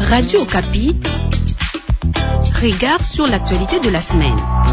Radio Okapi, regard sur l'actualité de la semaine.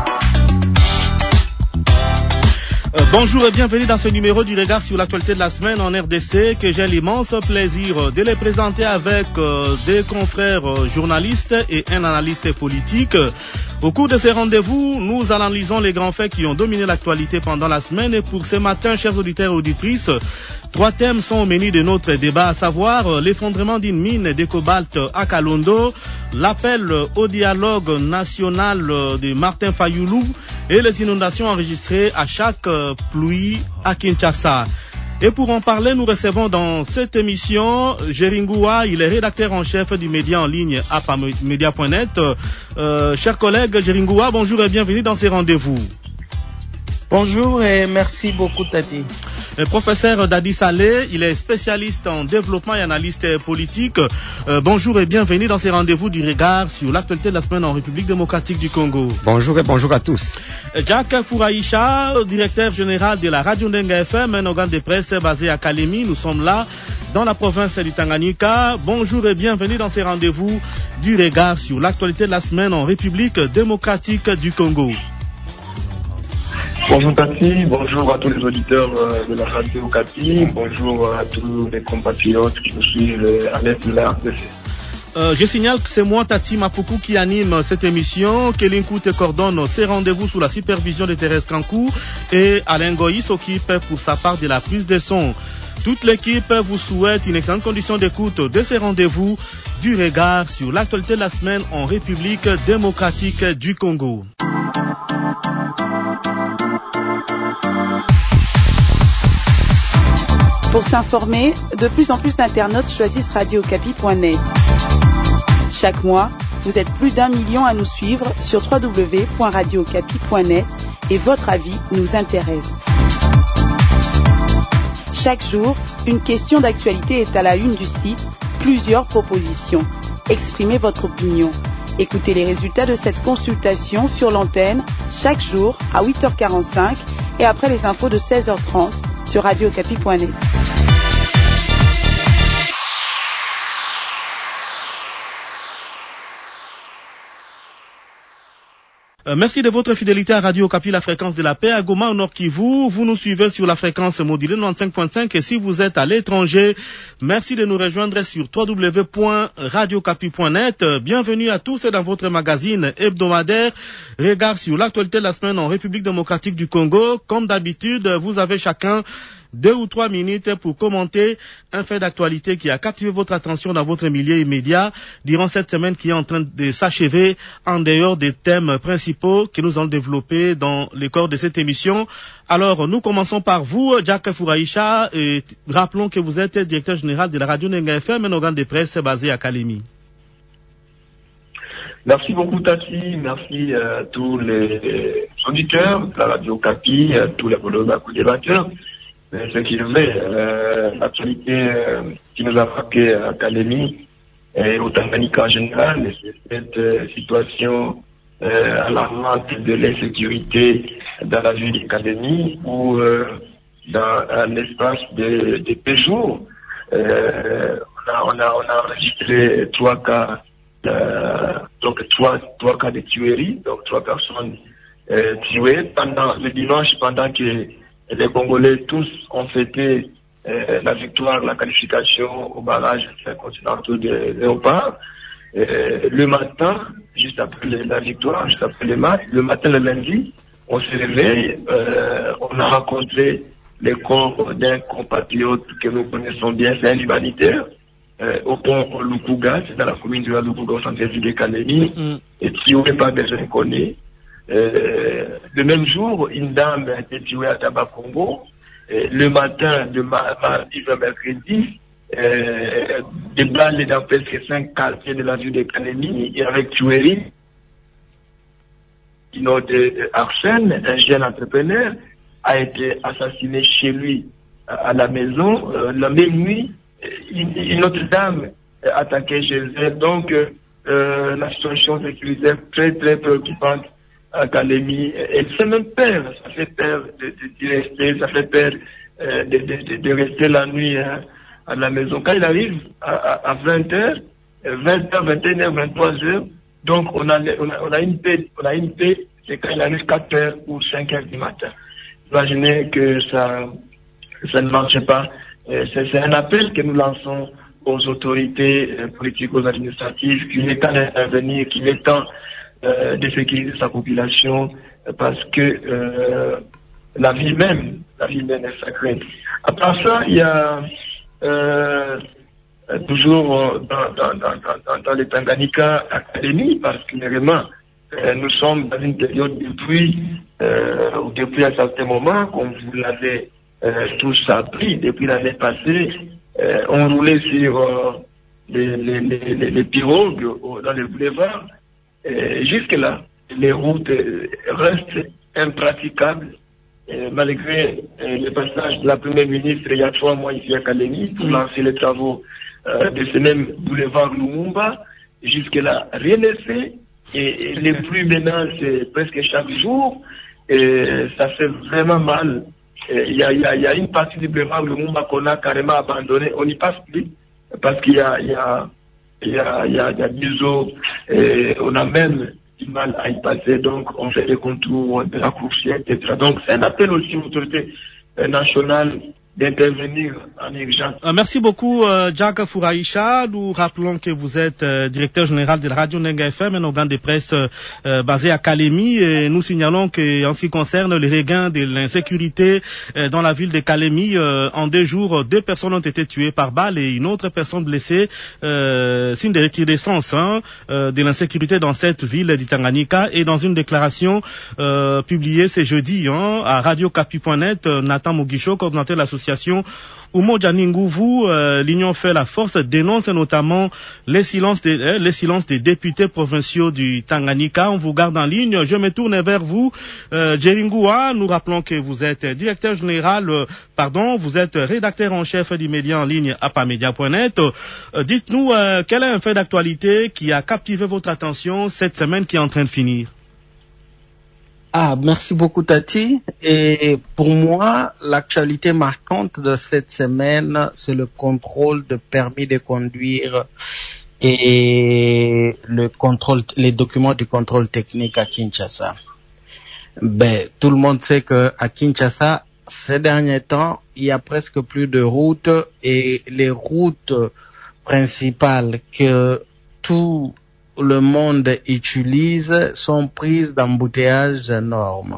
Bonjour et bienvenue dans ce numéro du regard sur l'actualité de la semaine en RDC que j'ai l'immense plaisir de les présenter avec des confrères journalistes et un analyste politique. Au cours de ces rendez-vous, nous analysons les grands faits qui ont dominé l'actualité pendant la semaine et pour ce matin, chers auditeurs et auditrices, 3 thèmes sont au menu de notre débat, à savoir l'effondrement d'une mine de cobalt à Kalondo, l'appel au dialogue national de Martin Fayoulou et les inondations enregistrées à chaque pluie à Kinshasa. Et pour en parler, nous recevons dans cette émission Geringua, il est rédacteur en chef du média en ligne apamedia.net. Chers collègues, Geringua, bonjour et bienvenue dans ces rendez-vous. Bonjour et merci beaucoup Tati. Professeur Dadi Saleh, il est spécialiste en développement et analyste politique. Bonjour et bienvenue dans ces rendez-vous du regard sur l'actualité de la semaine en République démocratique du Congo. Bonjour et bonjour à tous. Jacques Fouraïcha, directeur général de la Radio Ndenga FM, un organe de presse basé à Kalemi. Nous sommes là dans la province du Tanganyika. Bonjour et bienvenue dans ces rendez-vous du regard sur l'actualité de la semaine en République démocratique du Congo. Bonjour Tati, bonjour à tous les auditeurs de la radio Okapi, bonjour à tous les compatriotes qui nous suivent à l'aide de la RDC. Je signale que c'est moi, Tati Mapuku, qui anime cette émission. Kéline Koute coordonne ces rendez-vous sous la supervision de Thérèse Kankou et Alain Goyi s'occupe pour sa part de la prise de son. Toute l'équipe vous souhaite une excellente condition d'écoute de ces rendez-vous du regard sur l'actualité de la semaine en République démocratique du Congo. Pour s'informer, de plus en plus d'internautes choisissent radiocapi.net. Chaque mois, vous êtes plus d'1 million à nous suivre sur www.radiocapi.net et votre avis nous intéresse. Chaque jour, une question d'actualité est à la une du site, plusieurs propositions. Exprimez votre opinion. Écoutez les résultats de cette consultation sur l'antenne chaque jour à 8h45 et après les infos de 16h30 sur radiocapi.net. Merci de votre fidélité à Radio Okapi, la fréquence de la paix, à Goma, au Nord Kivu. Vous nous suivez sur la fréquence modulée 95.5 et si vous êtes à l'étranger, merci de nous rejoindre sur www.radiocapi.net. Bienvenue à tous dans votre magazine hebdomadaire Regard sur l'actualité de la semaine en République démocratique du Congo. Comme d'habitude, vous avez chacun 2 ou 3 minutes pour commenter un fait d'actualité qui a captivé votre attention dans votre milieu immédiat durant cette semaine qui est en train de s'achever en dehors des thèmes principaux que nous allons développer dans le corps de cette émission. Alors, nous commençons par vous, Jacques Fouraïcha, et rappelons que vous êtes directeur général de la Radio Ndenga FM, un organe de presse basé à Kalemi. Merci beaucoup Tati, merci à tous les auditeurs de la Radio Okapi, à tous les débatteurs. Ce qui nous est l'actualité qui nous a frappé à Kalemi et au Tanganyika en général, c'est cette situation alarmante de l'insécurité dans la ville de Kalemi où dans l'espace de 2 jours, on a enregistré 3 cas, donc 3 cas de tuerie, donc 3 personnes tuées pendant le dimanche pendant que les Congolais tous ont fêté la victoire, la qualification au barrage continental de Léopard. Le matin, juste après la victoire, juste après le match, le matin, le lundi, on se réveille, on a rencontré les corps d'un compatriote que nous connaissons bien, c'est un humanitaire, au pont Lukuga, c'est dans la commune de la Lukuga, au centre-ville de Kalemi, et qui n'est pas besoin de connaître. Le même jour, une dame a été tuée à Tabakongo. Le matin de mercredi, des balles dans presque 5 quartiers de la ville de Kalemi et avec tuerie. Notre Arsène, un jeune entrepreneur, a été assassiné chez lui à la maison. La même nuit, une autre dame attaquée chez elle. Donc, la situation sécuritaire très très préoccupante à Kalemi. Elle fait même peur, ça fait peur de rester, ça fait peur de rester la nuit à la maison. Quand il arrive à 20h, 20h, 21h, 23h. Donc, on a une paix, c'est quand il arrive 4h ou 5h du matin. Imaginez que ça ne marche pas. C'est un appel que nous lançons aux autorités politiques, aux administratives, qu'il est temps d'intervenir, qu'il est temps de sécuriser sa population, parce que la vie même est sacrée. Après ça, il y a toujours dans les Tanganyika Academy, particulièrement, nous sommes dans une période depuis un certain moment, comme vous l'avez tous appris, depuis l'année passée, on roulait sur les pirogues dans les boulevards. Jusque-là, les routes restent impraticables, malgré le passage de la Première ministre il y a 3 mois ici à Kalemi pour lancer les travaux de ce même boulevard Lumumba. Jusque-là, rien n'est fait. Et les pluies maintenant, c'est presque chaque jour. Et ça fait vraiment mal. Il y a une partie du boulevard Lumumba qu'on a carrément abandonné. On n'y passe plus parce qu'il y a des eaux. Et on a même du mal à y passer. Donc, on fait des contours de la coursière, etc. Donc, c'est un appel aussi aux autorités nationales d'intervenir en urgence. Merci beaucoup, Jack Fouraïcha. Nous rappelons que vous êtes directeur général de la radio Nenga FM, un organe de presse basé à Kalemi. Et nous signalons que, en ce qui concerne le regain de l'insécurité dans la ville de Kalemi, en 2 jours, 2 personnes ont été tuées par balle et une autre personne blessée. Signe de recrudescence de l'insécurité dans cette ville du Tanganyika. Et dans une déclaration publiée ce jeudi à radiocapi.net, Nathan Mugisho, coordinateur de l'association Umoja Ninguvu, l'Union fait la force, dénonce notamment les silences des députés provinciaux du Tanganyika. On vous garde en ligne. Je me tourne vers vous, Jeringua. Nous rappelons que vous êtes directeur général, vous êtes rédacteur en chef du média en ligne apamedia.net. Dites-nous quel est un fait d'actualité qui a captivé votre attention cette semaine qui est en train de finir. Merci beaucoup Tati. Et pour moi, l'actualité marquante de cette semaine, c'est le contrôle de permis de conduire et les documents du contrôle technique à Kinshasa. Tout le monde sait que à Kinshasa, ces derniers temps, il y a presque plus de routes et les routes principales que tout le monde utilise sont prises d'embouteillages énormes.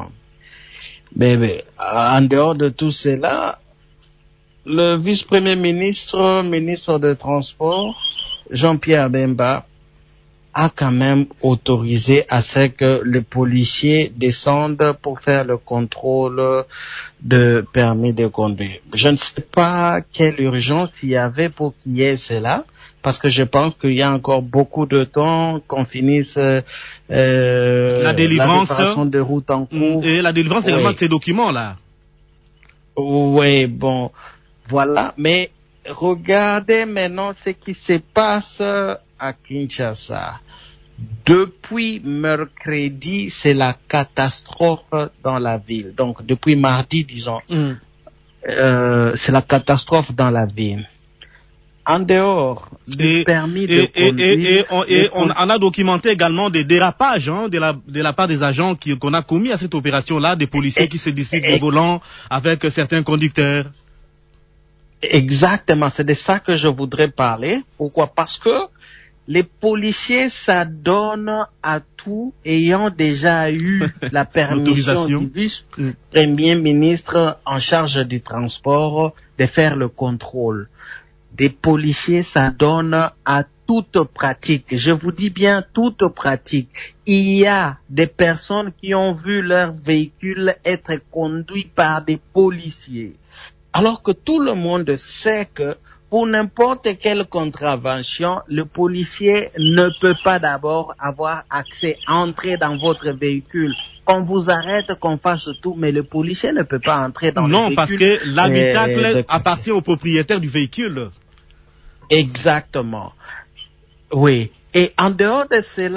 En dehors de tout cela, le vice-premier ministre des Transports, Jean-Pierre Bemba, a quand même autorisé à ce que les policiers descendent pour faire le contrôle de permis de conduire. Je ne sais pas quelle urgence il y avait pour qu'il y ait cela, parce que je pense qu'il y a encore beaucoup de temps qu'on finisse la délivrance de route en cours. Et la délivrance également de ces documents-là. Oui, bon, voilà. Mais regardez maintenant ce qui se passe à Kinshasa. Depuis mercredi, c'est la catastrophe dans la ville. Donc, depuis mardi, disons, c'est la catastrophe dans la ville. En dehors du permis de conduire... Et on a documenté également des dérapages de la part des agents qu'on a commis à cette opération-là, des policiers qui se disputent le volant avec certains conducteurs. Exactement, c'est de ça que je voudrais parler. Pourquoi? Parce que les policiers s'adonnent à tout, ayant déjà eu la permission du vice-premier ministre en charge du transport de faire le contrôle. Des policiers s'adonnent à toute pratique. Je vous dis bien toute pratique. Il y a des personnes qui ont vu leur véhicule être conduit par des policiers. Alors que tout le monde sait que pour n'importe quelle contravention, le policier ne peut pas d'abord avoir accès à entrer dans votre véhicule. Qu'on vous arrête, qu'on fasse tout, mais le policier ne peut pas entrer dans le véhicule. Non, parce que l'habitacle appartient au propriétaire du véhicule. Exactement. Oui. Et en dehors de cela,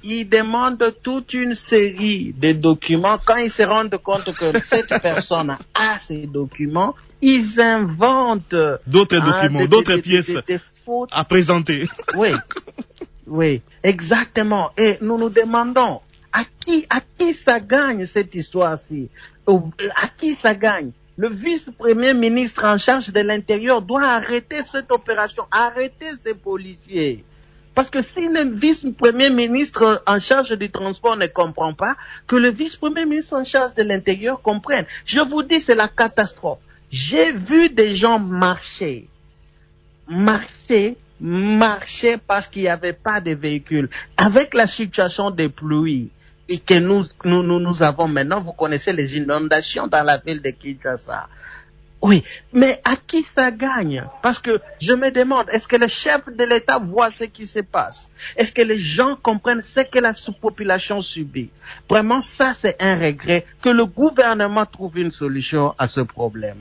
ils demandent toute une série de documents. Quand ils se rendent compte que cette personne a ces documents, ils inventent d'autres documents, d'autres pièces à présenter. Oui, exactement. Et nous nous demandons à qui ça gagne cette histoire-ci? À qui ça gagne? Le vice-premier ministre en charge de l'Intérieur doit arrêter cette opération, arrêter ces policiers. Parce que si le vice-premier ministre en charge du transport ne comprend pas, que le vice-premier ministre en charge de l'Intérieur comprenne. Je vous dis, c'est la catastrophe. J'ai vu des gens marcher parce qu'il n'y avait pas de véhicules. Avec la situation des pluies et que nous avons maintenant, vous connaissez les inondations dans la ville de Kinshasa. Oui, mais à qui ça gagne? Parce que je me demande, est-ce que le chef de l'État voit ce qui se passe? Est-ce que les gens comprennent ce que la sous-population subit? Vraiment, ça c'est un regret, que le gouvernement trouve une solution à ce problème.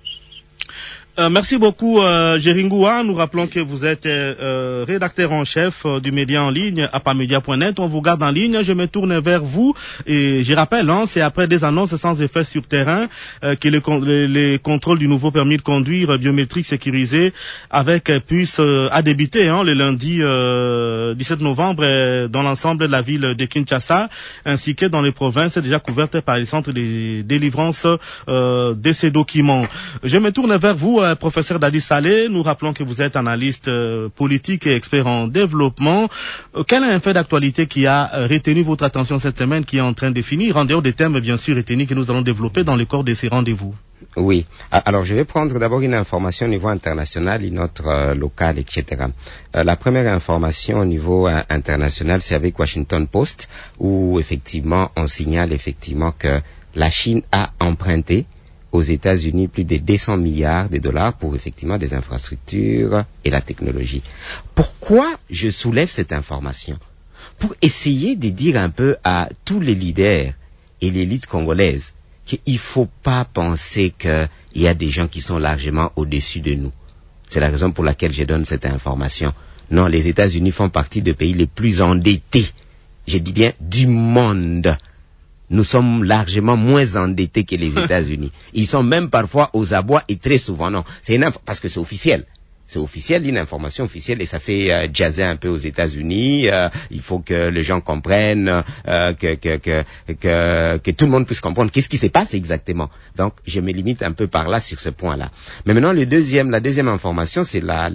Merci beaucoup, Géringoua. Nous rappelons que vous êtes rédacteur en chef du média en ligne, apamedia.net. On vous garde en ligne. Je me tourne vers vous et je rappelle, c'est après des annonces sans effet sur terrain que les contrôles du nouveau permis de conduire biométrique sécurisé avec puce a débuté le lundi 17 novembre dans l'ensemble de la ville de Kinshasa ainsi que dans les provinces déjà couvertes par les centres de délivrance de ces documents. Je me tourne vers vous, professeur Dadi Saleh. Nous rappelons que vous êtes analyste politique et expert en développement. Quel est un fait d'actualité qui a retenu votre attention cette semaine, qui est en train de finir, en dehors des thèmes bien sûr retenus que nous allons développer dans le corps de ces rendez-vous? Oui. Alors, je vais prendre d'abord une information au niveau international, une autre locale, etc. La première information au niveau international, c'est avec Washington Post, où effectivement, on signale effectivement que la Chine a emprunté aux États-Unis plus de 200 milliards de dollars pour effectivement des infrastructures et la technologie. Pourquoi je soulève cette information? Pour essayer de dire un peu à tous les leaders et l'élite congolaise qu'il ne faut pas penser qu'il y a des gens qui sont largement au-dessus de nous. C'est la raison pour laquelle je donne cette information. Non, les États-Unis font partie des pays les plus endettés, je dis bien du monde. Nous sommes largement moins endettés que les États-Unis. Ils sont même parfois aux abois et très souvent non. C'est parce que c'est officiel. C'est officiel, une information officielle et ça fait jazzer un peu aux États-Unis. Il faut que les gens comprennent, que tout le monde puisse comprendre qu'est-ce qui se passe exactement. Donc, je me limite un peu par là sur ce point-là. Mais maintenant, la deuxième information, c'est la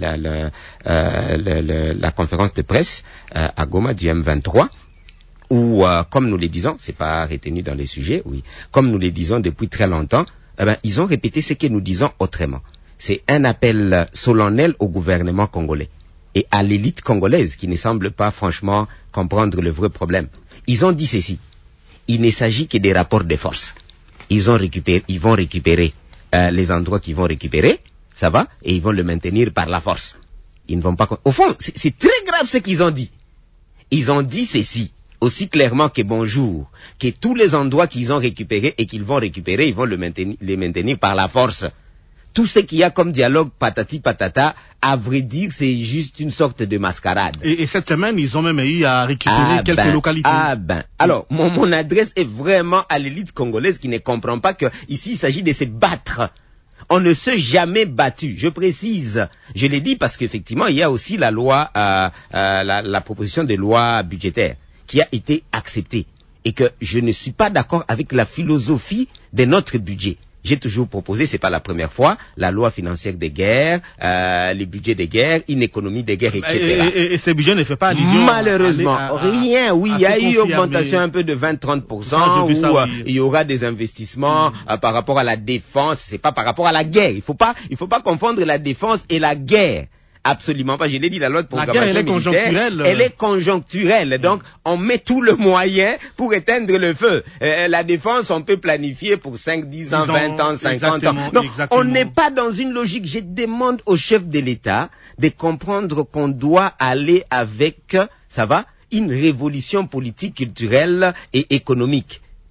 conférence de presse à Goma du M23. Où, comme nous le disons, c'est pas retenu dans les sujets, oui, comme nous le disons depuis très longtemps, ils ont répété ce que nous disons autrement. C'est un appel solennel au gouvernement congolais et à l'élite congolaise qui ne semble pas franchement comprendre le vrai problème. Ils ont dit ceci: il ne s'agit que des rapports de force. Ils vont récupérer les endroits qu'ils vont récupérer, ça va, et ils vont le maintenir par la force. Ils ne vont pas. Au fond, c'est très grave ce qu'ils ont dit. Ils ont dit ceci aussi clairement que bonjour, que tous les endroits qu'ils ont récupérés et qu'ils vont récupérer, ils vont les maintenir par la force. Tout ce qu'il y a comme dialogue patati patata, à vrai dire, c'est juste une sorte de mascarade. Et cette semaine, ils ont même eu à récupérer quelques localités. Alors, mon adresse est vraiment à l'élite congolaise qui ne comprend pas que ici il s'agit de se battre. On ne s'est jamais battu. Je précise, je l'ai dit parce qu'effectivement, il y a aussi la loi, la proposition de loi budgétaire qui a été acceptée et que je ne suis pas d'accord avec la philosophie de notre budget. J'ai toujours proposé, c'est pas la première fois, la loi financière des guerres, les budgets des guerres, une économie des guerres, etc. Et ce budget ne fait pas allusion. Malheureusement, rien. Oui, il y a eu augmentation un peu de 20-30%, où il y aura des investissements par rapport à la défense. C'est pas par rapport à la guerre. Il faut pas confondre la défense et la guerre. Absolument pas. Je l'ai dit, la loi de programmation militaire, elle est conjoncturelle. Donc, on met tout le moyen pour éteindre le feu. La défense, on peut planifier pour 5, 10 ans, 20 ans, 50 ans. Non, on n'est pas dans une logique. Je demande au chef de l'État de comprendre qu'on doit aller avec, ça va, une révolution politique, culturelle et économique.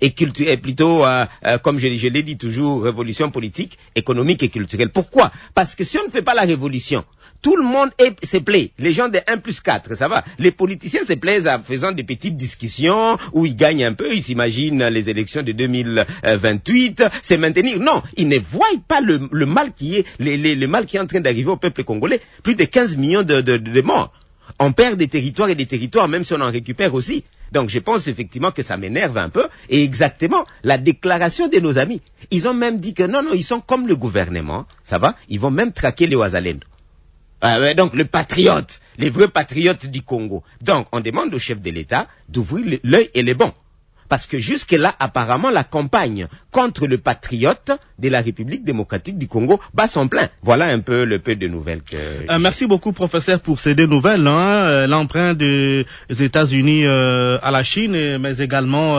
et culturelle, plutôt, comme je l'ai dit toujours, révolution politique, économique et culturelle. Pourquoi? Parce que si on ne fait pas la révolution, tout le monde se plaît. Les gens de 1+4, ça va. Les politiciens se plaisent en faisant des petites discussions où ils gagnent un peu, ils s'imaginent les élections de 2028, c'est maintenir. Non, ils ne voient pas le mal qui est, le mal qui est en train d'arriver au peuple congolais. Plus de 15 millions de morts. On perd des territoires et des territoires, même si on en récupère aussi. Donc je pense effectivement que ça m'énerve un peu. Et exactement, la déclaration de nos amis. Ils ont même dit que non, ils sont comme le gouvernement, ça va. Ils vont même traquer les Ouazalendo. Donc le patriote, les vrais patriotes du Congo. Donc on demande au chef de l'État d'ouvrir l'œil et les bons. Parce que jusque-là, apparemment, la campagne contre le patriote de la République démocratique du Congo bat son plein. Voilà un peu le peu de nouvelles que... merci beaucoup, professeur, pour ces deux nouvelles. L'emprunt des États-Unis à la Chine, mais également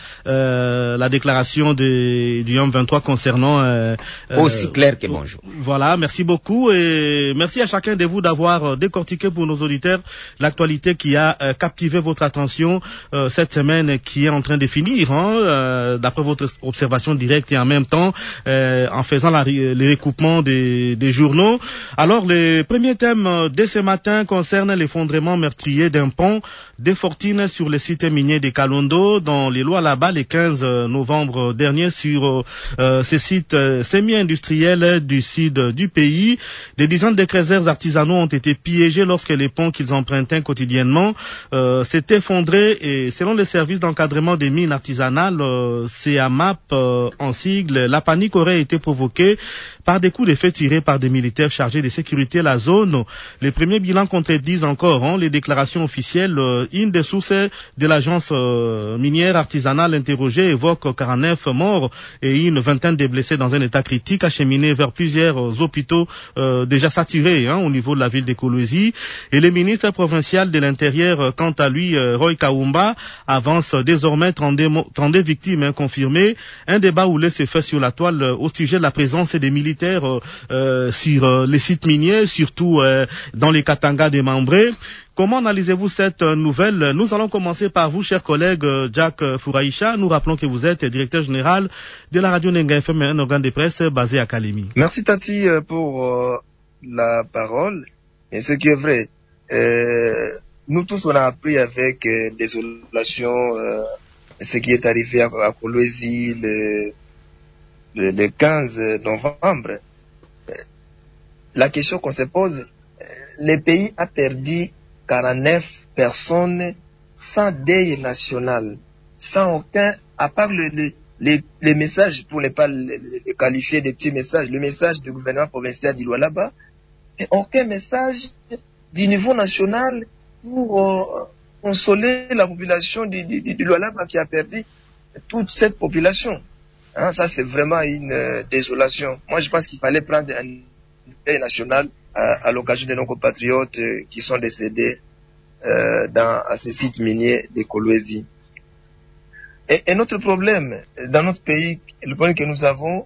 la déclaration du M23 concernant... aussi clair que bonjour. Voilà, merci beaucoup. Et merci à chacun de vous d'avoir décortiqué pour nos auditeurs l'actualité qui a captivé votre attention cette semaine, qui est en train de finir, d'après votre observation directe, et en même temps en faisant les recoupements des journaux. Alors, le premier thème dès ce matin concerne l'effondrement meurtrier d'un pont des Fortines sur le site minier de Kalondo dans les Lualaba le 15 novembre dernier sur ce site semi-industriel du sud du pays. Des dizaines de crézers artisanaux ont été piégés lorsque les ponts qu'ils empruntaient quotidiennement s'est effondré, et selon les services d'encadrement des mines artisanales, CAMAP en sigle, la panique aurait été provoquée par des coups de feu tirés par des militaires chargés de sécuriter la zone. Les premiers bilans contredisent encore les déclarations officielles. Une des sources de l'agence minière artisanale interrogée évoque 49 morts et une vingtaine de blessés dans un état critique, acheminés vers plusieurs hôpitaux déjà saturés au niveau de la ville de Kolwezi. Et le ministre provincial de l'Intérieur, quant à lui, Roy Kaumba, avance désormais 32 victimes confirmées. Un débat houlé s'est fait sur la toile au sujet de la présence des militaires sur les sites miniers, surtout dans les Katanga de Mambré. Comment analysez-vous cette nouvelle? Nous allons commencer par vous, chers collègues. Jack Fouraïcha, nous rappelons que vous êtes directeur général de la radio Nenga FM, un organe de presse basé à Kalemi. Merci Tati pour la parole. Et ce qui est vrai, nous tous on a appris avec désolation ce qui est arrivé à Kolwezi le 15 novembre. La question qu'on se pose, le pays a perdu 49 personnes sans deuil national, sans aucun, à part les messages, pour ne pas les qualifier de petits messages, le message du gouvernement provincial du Lualaba, et aucun message du niveau national pour consoler la population du Lualaba qui a perdu toute cette population. Ça, c'est vraiment une désolation. Moi, je pense qu'il fallait prendre un deuil national à l'occasion de nos compatriotes qui sont décédés à ces sites miniers de Kolwezi. Et notre problème dans notre pays, le problème que nous avons,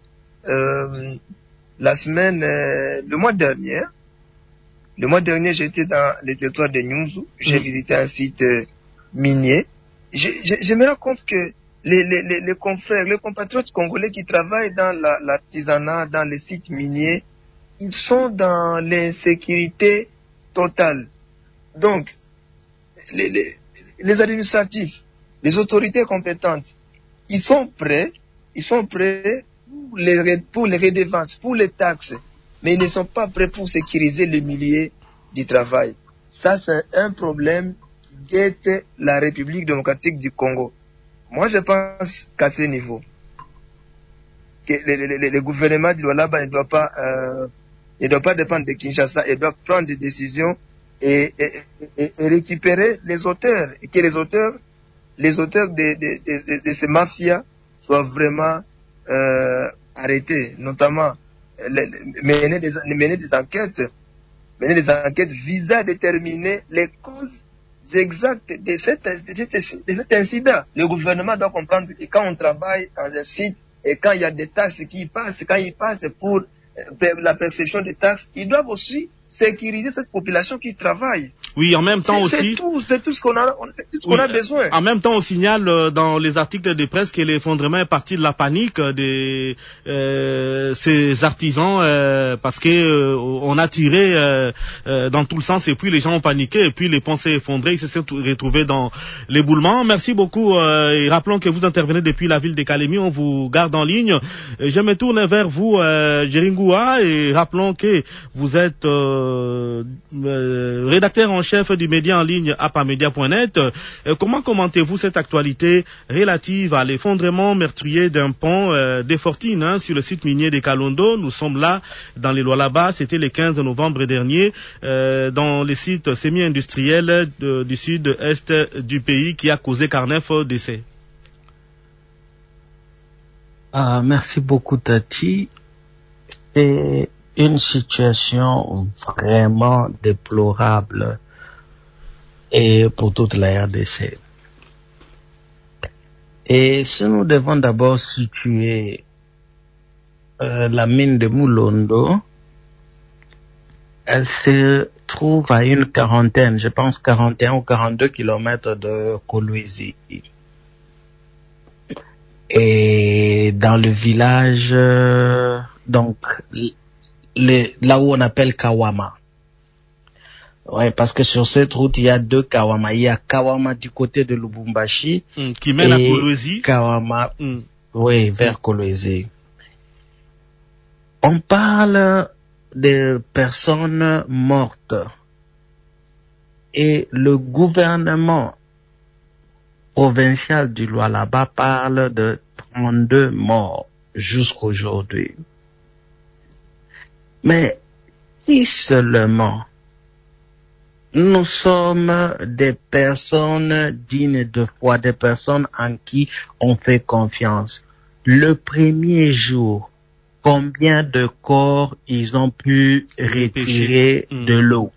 le mois dernier, j'étais dans le territoire de Nyunzu, j'ai visité un site minier. Je me rends compte que les confrères, les compatriotes congolais qui travaillent dans l'artisanat, dans les sites miniers, ils sont dans l'insécurité totale. Donc, les administratifs, les autorités compétentes, ils sont prêts pour les redevances, pour les taxes, mais ils ne sont pas prêts pour sécuriser le milieu du travail. Ça, c'est un problème qui guette la République démocratique du Congo. Moi, je pense qu'à ce niveau, que le gouvernement du Lualaba ne doit pas dépendre de Kinshasa, il doit prendre des décisions et récupérer les auteurs, et que les auteurs de ces mafias soient vraiment arrêtés, notamment mener des enquêtes visant à déterminer les causes exactes de cet incident. Le gouvernement doit comprendre que quand on travaille dans un site et quand il y a des taxes qui passent, quand ils passent pour la perception des taxes, ils doivent aussi sécuriser cette population qui travaille. Oui, en même temps aussi. C'est tout ce qu'on a, a besoin. En même temps, on signale dans les articles de presse que l'effondrement est parti de la panique de ces artisans parce que on a tiré dans tout le sens et puis les gens ont paniqué et puis les ponts s'est effondré, ils se sont retrouvés dans l'éboulement. Merci beaucoup et rappelons que vous intervenez depuis la ville de Kalemi, on vous garde en ligne. Je me tourne vers vous, Djeringua, et rappelons que vous êtes rédacteur en chef du média en ligne apamedia.net. Comment commentez-vous cette actualité relative à l'effondrement meurtrier d'un pont des Fortines sur le site minier de Kalondo? Nous sommes là dans les Lualaba, c'était le 15 novembre dernier, dans les sites semi-industriels du sud-est du pays qui a causé 49 décès. Merci beaucoup, Tati. C'est une situation vraiment déplorable et pour toute la RDC. Et si nous devons d'abord situer la mine de Moulondo, elle se trouve à une quarantaine, je pense 41 ou 42 kilomètres de Kolwezi. Et dans le village, donc là où on appelle Kawama. Ouais, parce que sur cette route, il y a deux Kawama. Il y a Kawama du côté de Lubumbashi. Qui mène à Kolwezi. Kawama, oui, vers Kolwezi. On parle de personnes mortes. Et le gouvernement provincial du Lualaba parle de 32 morts jusqu'aujourd'hui. Mais si seulement nous sommes des personnes dignes de foi, des personnes en qui on fait confiance. Le premier jour, combien de corps ils ont pu retirer de l'eau?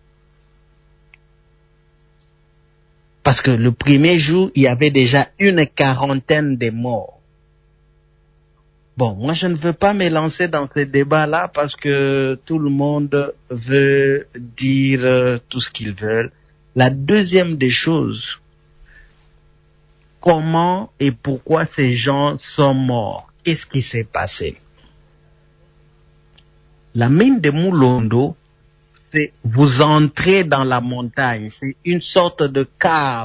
Parce que le premier jour, il y avait déjà une quarantaine de morts. Bon, moi je ne veux pas me lancer dans ce débat-là parce que tout le monde veut dire tout ce qu'ils veulent. La deuxième des choses, comment et pourquoi ces gens sont morts? Qu'est-ce qui s'est passé? La mine de Moulondo, c'est vous entrez dans la montagne, c'est une sorte de cave.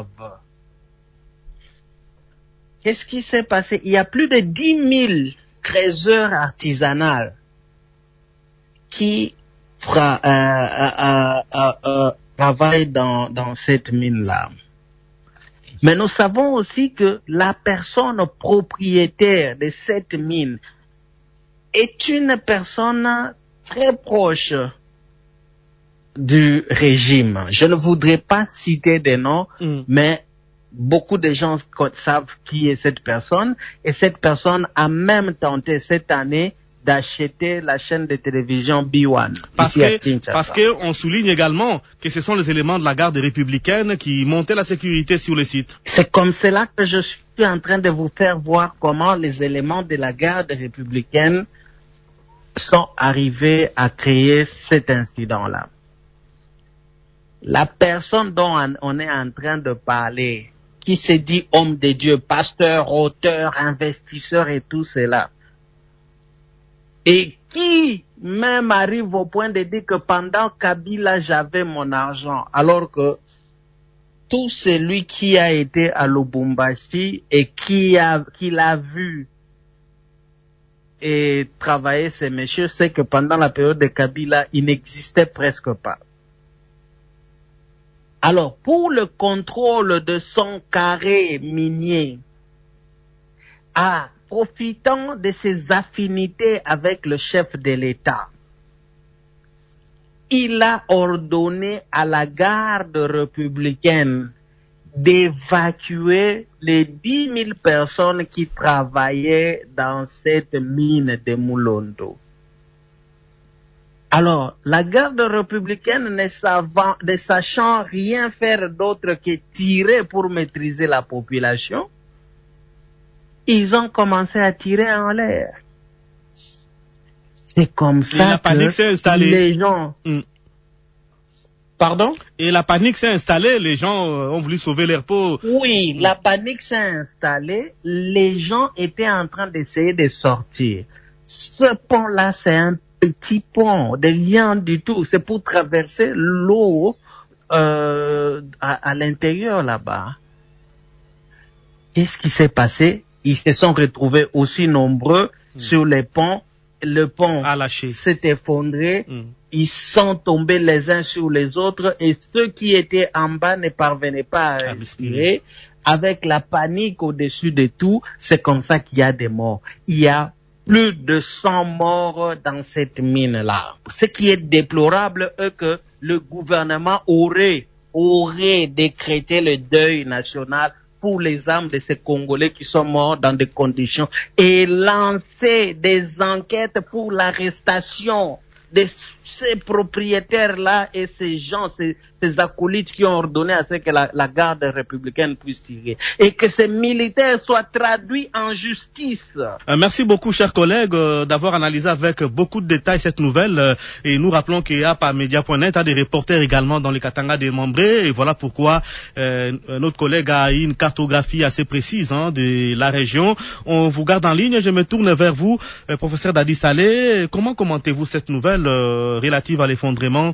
Qu'est-ce qui s'est passé? Il y a plus de 10 000 trésors artisanaux qui travaillent dans cette mine-là. Mais nous savons aussi que la personne propriétaire de cette mine est une personne très proche du régime. Je ne voudrais pas citer des noms, mais beaucoup de gens savent qui est cette personne, et cette personne a même tenté cette année d'acheter la chaîne de télévision B1. Parce que on souligne également que ce sont les éléments de la garde républicaine qui montaient la sécurité sur le site. C'est comme cela que je suis en train de vous faire voir comment les éléments de la garde républicaine sont arrivés à créer cet incident-là. La personne dont on est en train de parler, qui se dit homme de Dieu, pasteur, auteur, investisseur et tout cela, et qui même arrive au point de dire que pendant Kabila, j'avais mon argent, alors que tout celui qui a été à Lubumbashi et qui l'a vu et travailler ces messieurs, sait que pendant la période de Kabila, il n'existait presque pas. Alors, pour le contrôle de son carré minier, profitant de ses affinités avec le chef de l'État, il a ordonné à la garde républicaine d'évacuer les 10 000 personnes qui travaillaient dans cette mine de Moulondo. Alors, la garde républicaine ne sachant rien faire d'autre que tirer pour maîtriser la population, ils ont commencé à tirer en l'air. C'est comme ça que les gens... Pardon? Et la panique s'est installée, les gens ont voulu sauver leur peau. Oui, la panique s'est installée, les gens étaient en train d'essayer de sortir. Ce pont-là, c'est un petit pont, de rien du tout. C'est pour traverser l'eau à l'intérieur là-bas. Qu'est-ce qui s'est passé? Ils se sont retrouvés aussi nombreux sur les ponts. Le pont s'est effondré. Ils sont tombés les uns sur les autres et ceux qui étaient en bas ne parvenaient pas à respirer. Avec la panique au-dessus de tout, c'est comme ça qu'il y a des morts. Il y a plus de 100 morts dans cette mine-là. Ce qui est déplorable est que le gouvernement aurait décrété le deuil national pour les âmes de ces Congolais qui sont morts dans des conditions et lancer des enquêtes pour l'arrestation de ces propriétaires-là et ces gens, ces acolytes qui ont ordonné à ce que la garde républicaine puisse tirer et que ces militaires soient traduits en justice. Merci beaucoup, chers collègues, d'avoir analysé avec beaucoup de détails cette nouvelle. Et nous rappelons qu'EAPAmedia.net a des reporters également dans les Katanga des Mambré. Et voilà pourquoi notre collègue a eu une cartographie assez précise de la région. On vous garde en ligne. Je me tourne vers vous, professeur Dadi Saleh. Comment commentez-vous cette nouvelle relative à l'effondrement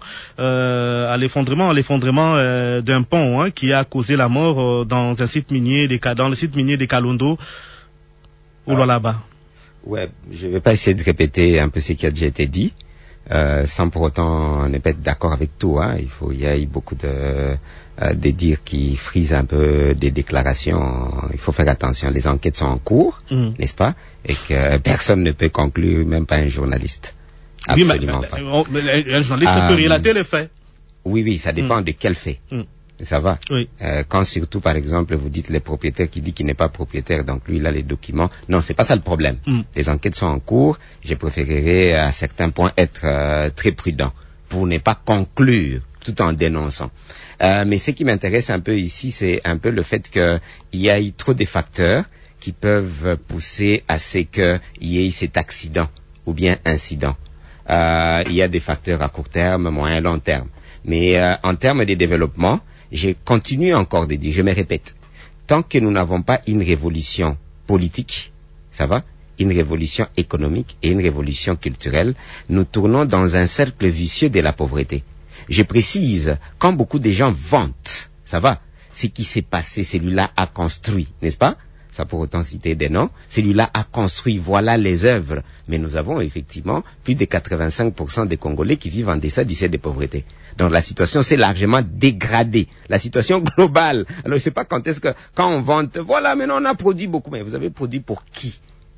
d'un pont qui a causé la mort dans le site minier des Kalondo ou là-bas? Ouais, je vais pas essayer de répéter un peu ce qui a déjà été dit, sans pour autant ne pas être d'accord avec tout. Il y a eu beaucoup de dires qui frisent un peu des déclarations. Il faut faire attention. Les enquêtes sont en cours, n'est-ce pas? Et que personne ne peut conclure, même pas un journaliste. Absolument pas. Un journaliste peut relater les faits. Oui, ça dépend de quel fait. Ça va. Oui. Quand surtout, par exemple, vous dites le propriétaire qui dit qu'il n'est pas propriétaire, donc lui, il a les documents. Non, c'est pas ça le problème. Les enquêtes sont en cours. Je préférerais, à certains points, être très prudent pour ne pas conclure tout en dénonçant. Mais ce qui m'intéresse un peu ici, c'est un peu le fait qu'il y a eu trop de facteurs qui peuvent pousser à ce qu'il y ait cet accident ou bien incident. Il y a des facteurs à court terme, moyen, long terme. Mais en termes de développement, je continue encore de dire, je me répète, tant que nous n'avons pas une révolution politique, ça va, une révolution économique et une révolution culturelle, nous tournons dans un cercle vicieux de la pauvreté. Je précise, quand beaucoup de gens vantent, ça va, ce qui s'est passé, celui-là a construit, n'est-ce pas? Ça pour autant citer des noms, celui-là a construit, voilà les œuvres. Mais nous avons effectivement plus de 85% des Congolais qui vivent en deçà du seuil de pauvreté. Donc la situation s'est largement dégradée. La situation globale. Alors je sais pas quand on vante, voilà, maintenant on a produit beaucoup, mais vous avez produit pour qui?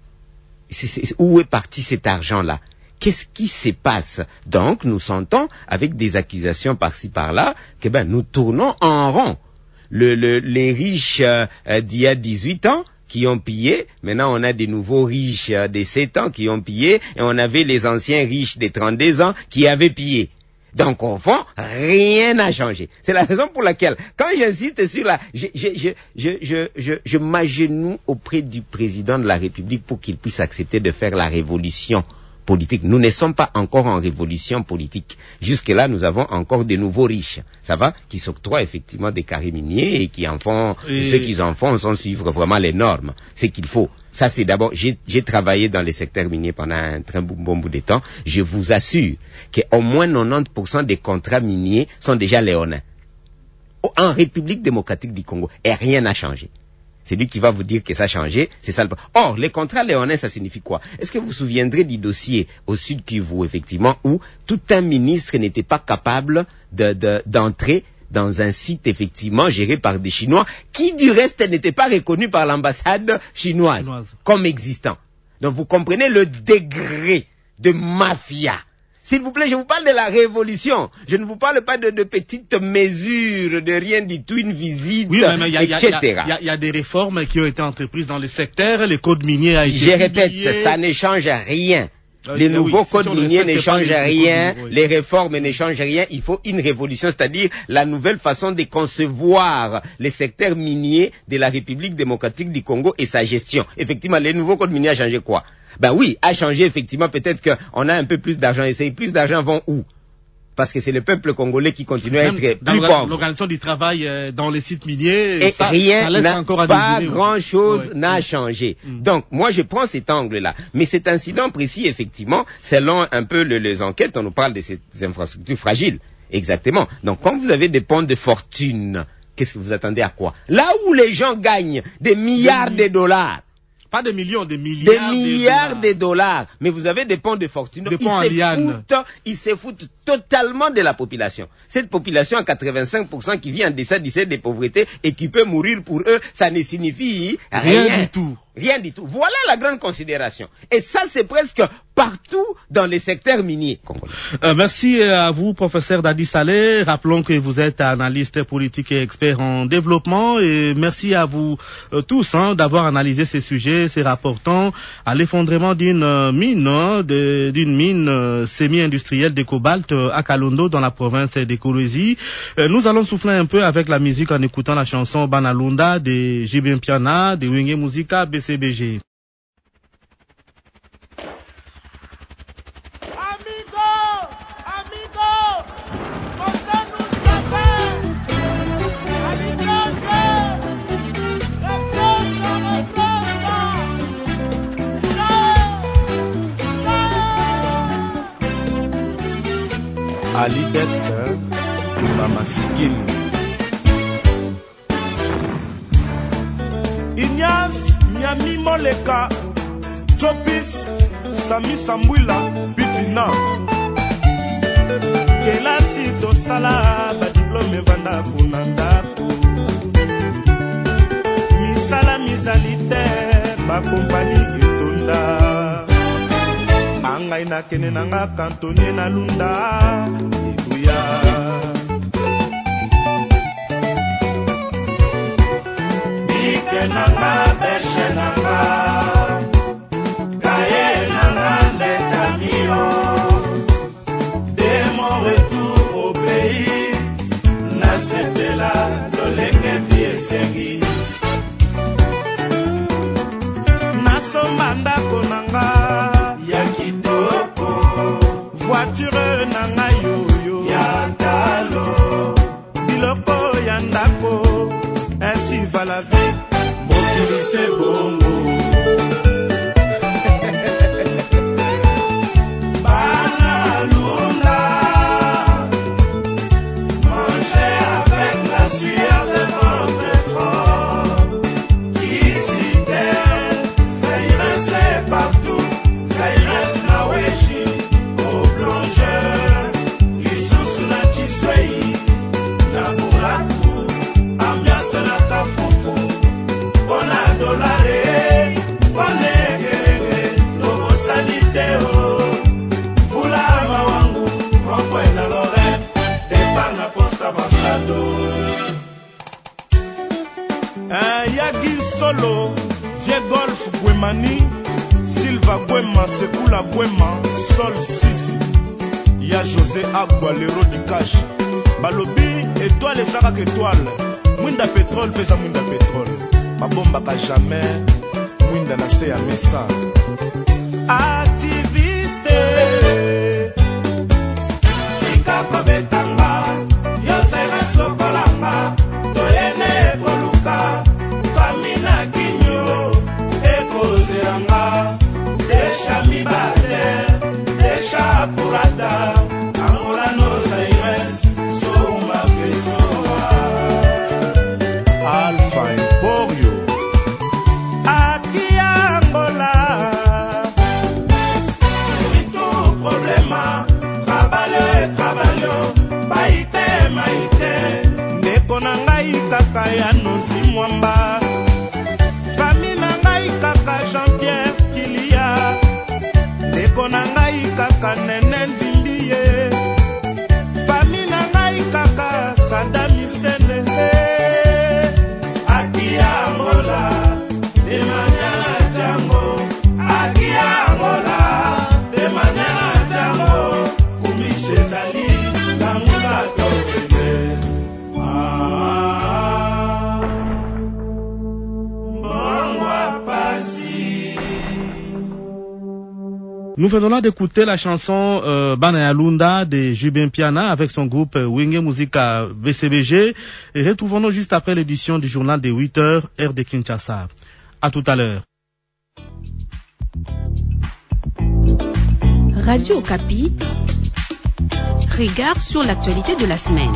Où est parti cet argent-là? Qu'est-ce qui se passe? Donc nous sentons, avec des accusations par-ci par-là, que nous tournons en rond. Les riches d'il y a 18 ans qui ont pillé, maintenant on a des nouveaux riches de 7 ans qui ont pillé, et on avait les anciens riches de 32 ans qui avaient pillé. Donc au fond, rien n'a changé. C'est la raison pour laquelle, quand j'insiste sur je m'agenouille auprès du président de la République pour qu'il puisse accepter de faire la révolution politique. Nous ne sommes pas encore en révolution politique. Jusque-là, nous avons encore des nouveaux riches, ça va, qui s'octroient effectivement des carrés miniers et qui en font, ceux qui en font sans suivre vraiment les normes. C'est qu'il faut. Ça, c'est d'abord, j'ai travaillé dans les secteurs miniers pendant un très bon bout de temps. Je vous assure qu'au moins 90% des contrats miniers sont déjà léonins. En République démocratique du Congo. Et rien n'a changé. C'est lui qui va vous dire que ça a changé, c'est ça le... Or, les contrats léonins, ça signifie quoi? Est-ce que vous vous souviendrez du dossier au Sud Kivu, effectivement, où tout un ministre n'était pas capable d'entrer dans un site, effectivement, géré par des Chinois, qui, du reste, n'était pas reconnu par l'ambassade chinoise comme existant. Donc, vous comprenez le degré de mafia. S'il vous plaît, je vous parle de la révolution. Je ne vous parle pas de petites mesures, de rien du tout, une visite, etc. Il y a des réformes qui ont été entreprises dans le secteur, les codes miniers a été publié. Je répète, ça ne change rien. Les nouveaux codes miniers ne changent rien, les réformes ne changent rien, il faut une révolution, c'est-à-dire la nouvelle façon de concevoir les secteurs miniers de la République démocratique du Congo et sa gestion. Effectivement, les nouveaux codes miniers ont changé quoi? Ben oui, a changé effectivement, peut-être qu'on a un peu plus d'argent, et ces plus d'argent vont où? parce que c'est le peuple congolais qui continue à être plus pauvre. L'organisation du travail dans les sites miniers, et ça laisse encore à pas désirer, grand-chose n'a changé. Donc, moi, je prends cet angle-là. Mais cet incident précis, effectivement, selon un peu les enquêtes, on nous parle de ces infrastructures fragiles. Exactement. Donc, quand vous avez des ponts de fortune, qu'est-ce que vous attendez à quoi? Là où les gens gagnent des milliards de dollars. Pas des millions, des milliards. Des milliards de dollars. Mais vous avez des ponts de fortune. Ils se foutent totalement de la population. Cette population à 85% qui vit en deçà du seuil de pauvreté et qui peut mourir pour eux, ça ne signifie rien du tout. Rien du tout. Voilà la grande considération. Et ça, c'est presque partout dans les secteurs miniers. Merci à vous, professeur Dadi Saleh. Rappelons que vous êtes analyste politique et expert en développement. Et merci à vous tous d'avoir analysé ces sujets, ces rapportants à l'effondrement d'une mine semi-industrielle de cobalt à Kalondo dans la province de Kolwezi. Nous allons souffler un peu avec la musique en écoutant la chanson Banalunda de Jibin Piana, de Wenge Musica, BCBG. Ali Dex, Mama Sigil, Ignace Nyami Moleka, Chopis, Sami Sambuila, Bipina, Kelasi Tosala, Badiplome Vanda Kunandaku, Misala Misalite, Bakompani Etonda. Angai na kene nanga kantonye na lunda Ebuya Bike nanga beshe nanga Kaye nanga ndeta mio De mon retour au pays Na sepela lolenge vie sengi Nasomba ndako nanga voiture nanga yoyo ya talo biloko ya ndako ainsi va la vie mokili se bongo bana lunda manger avec la sueur de votre effort ici ça y reste partout ça y reste na weshi plongeur, lisusu na chiswei, na buraku, ambiance na kafufu, pona dolare, pone gerenge, tobo saniteo, fula mawangu, rompo na lore, départ na posta basado. Yagi solo, J Golf Gwemani, Silva Gwema, Sekula Gwema, Sol Sisi. Ya José Agua, l'héros du cash. Balobi, étoile et Sarah étoile. Mwinda pétrole, pesa mwinda pétrole. Mabomba ka jamais. Mwinda na se ya mesa. Activiste. Tika kobetanga. Yo sera sokolanga. Toyene koluka. Famina kinyo. Ekozeanga. Desha mibate. Desha purada. Alpha Emporio. Aki Angola. Nous venons là d'écouter la chanson Banayalunda de Jubin Piana avec son groupe Wenge Musica BCBG et retrouvons-nous juste après l'édition du journal des 8h, heure de Kinshasa. À tout à l'heure. Radio Okapi, regard sur l'actualité de la semaine.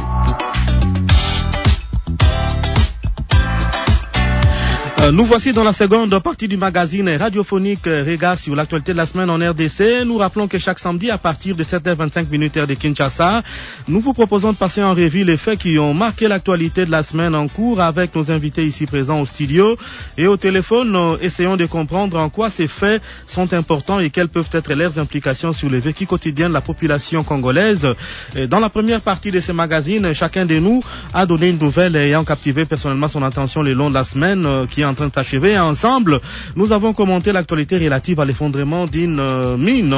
Nous voici dans la seconde partie du magazine radiophonique Regard sur l'actualité de la semaine en RDC. Nous rappelons que chaque samedi à partir de 7h25 heure de Kinshasa, nous vous proposons de passer en revue les faits qui ont marqué l'actualité de la semaine en cours avec nos invités ici présents au studio et au téléphone. Essayons de comprendre en quoi ces faits sont importants et quelles peuvent être leurs implications sur le vécu quotidien de la population congolaise. Dans la première partie de ce magazine, chacun de nous a donné une nouvelle ayant captivé personnellement son attention le long de la semaine qui est en train de s'achever. Ensemble, nous avons commenté l'actualité relative à l'effondrement d'une mine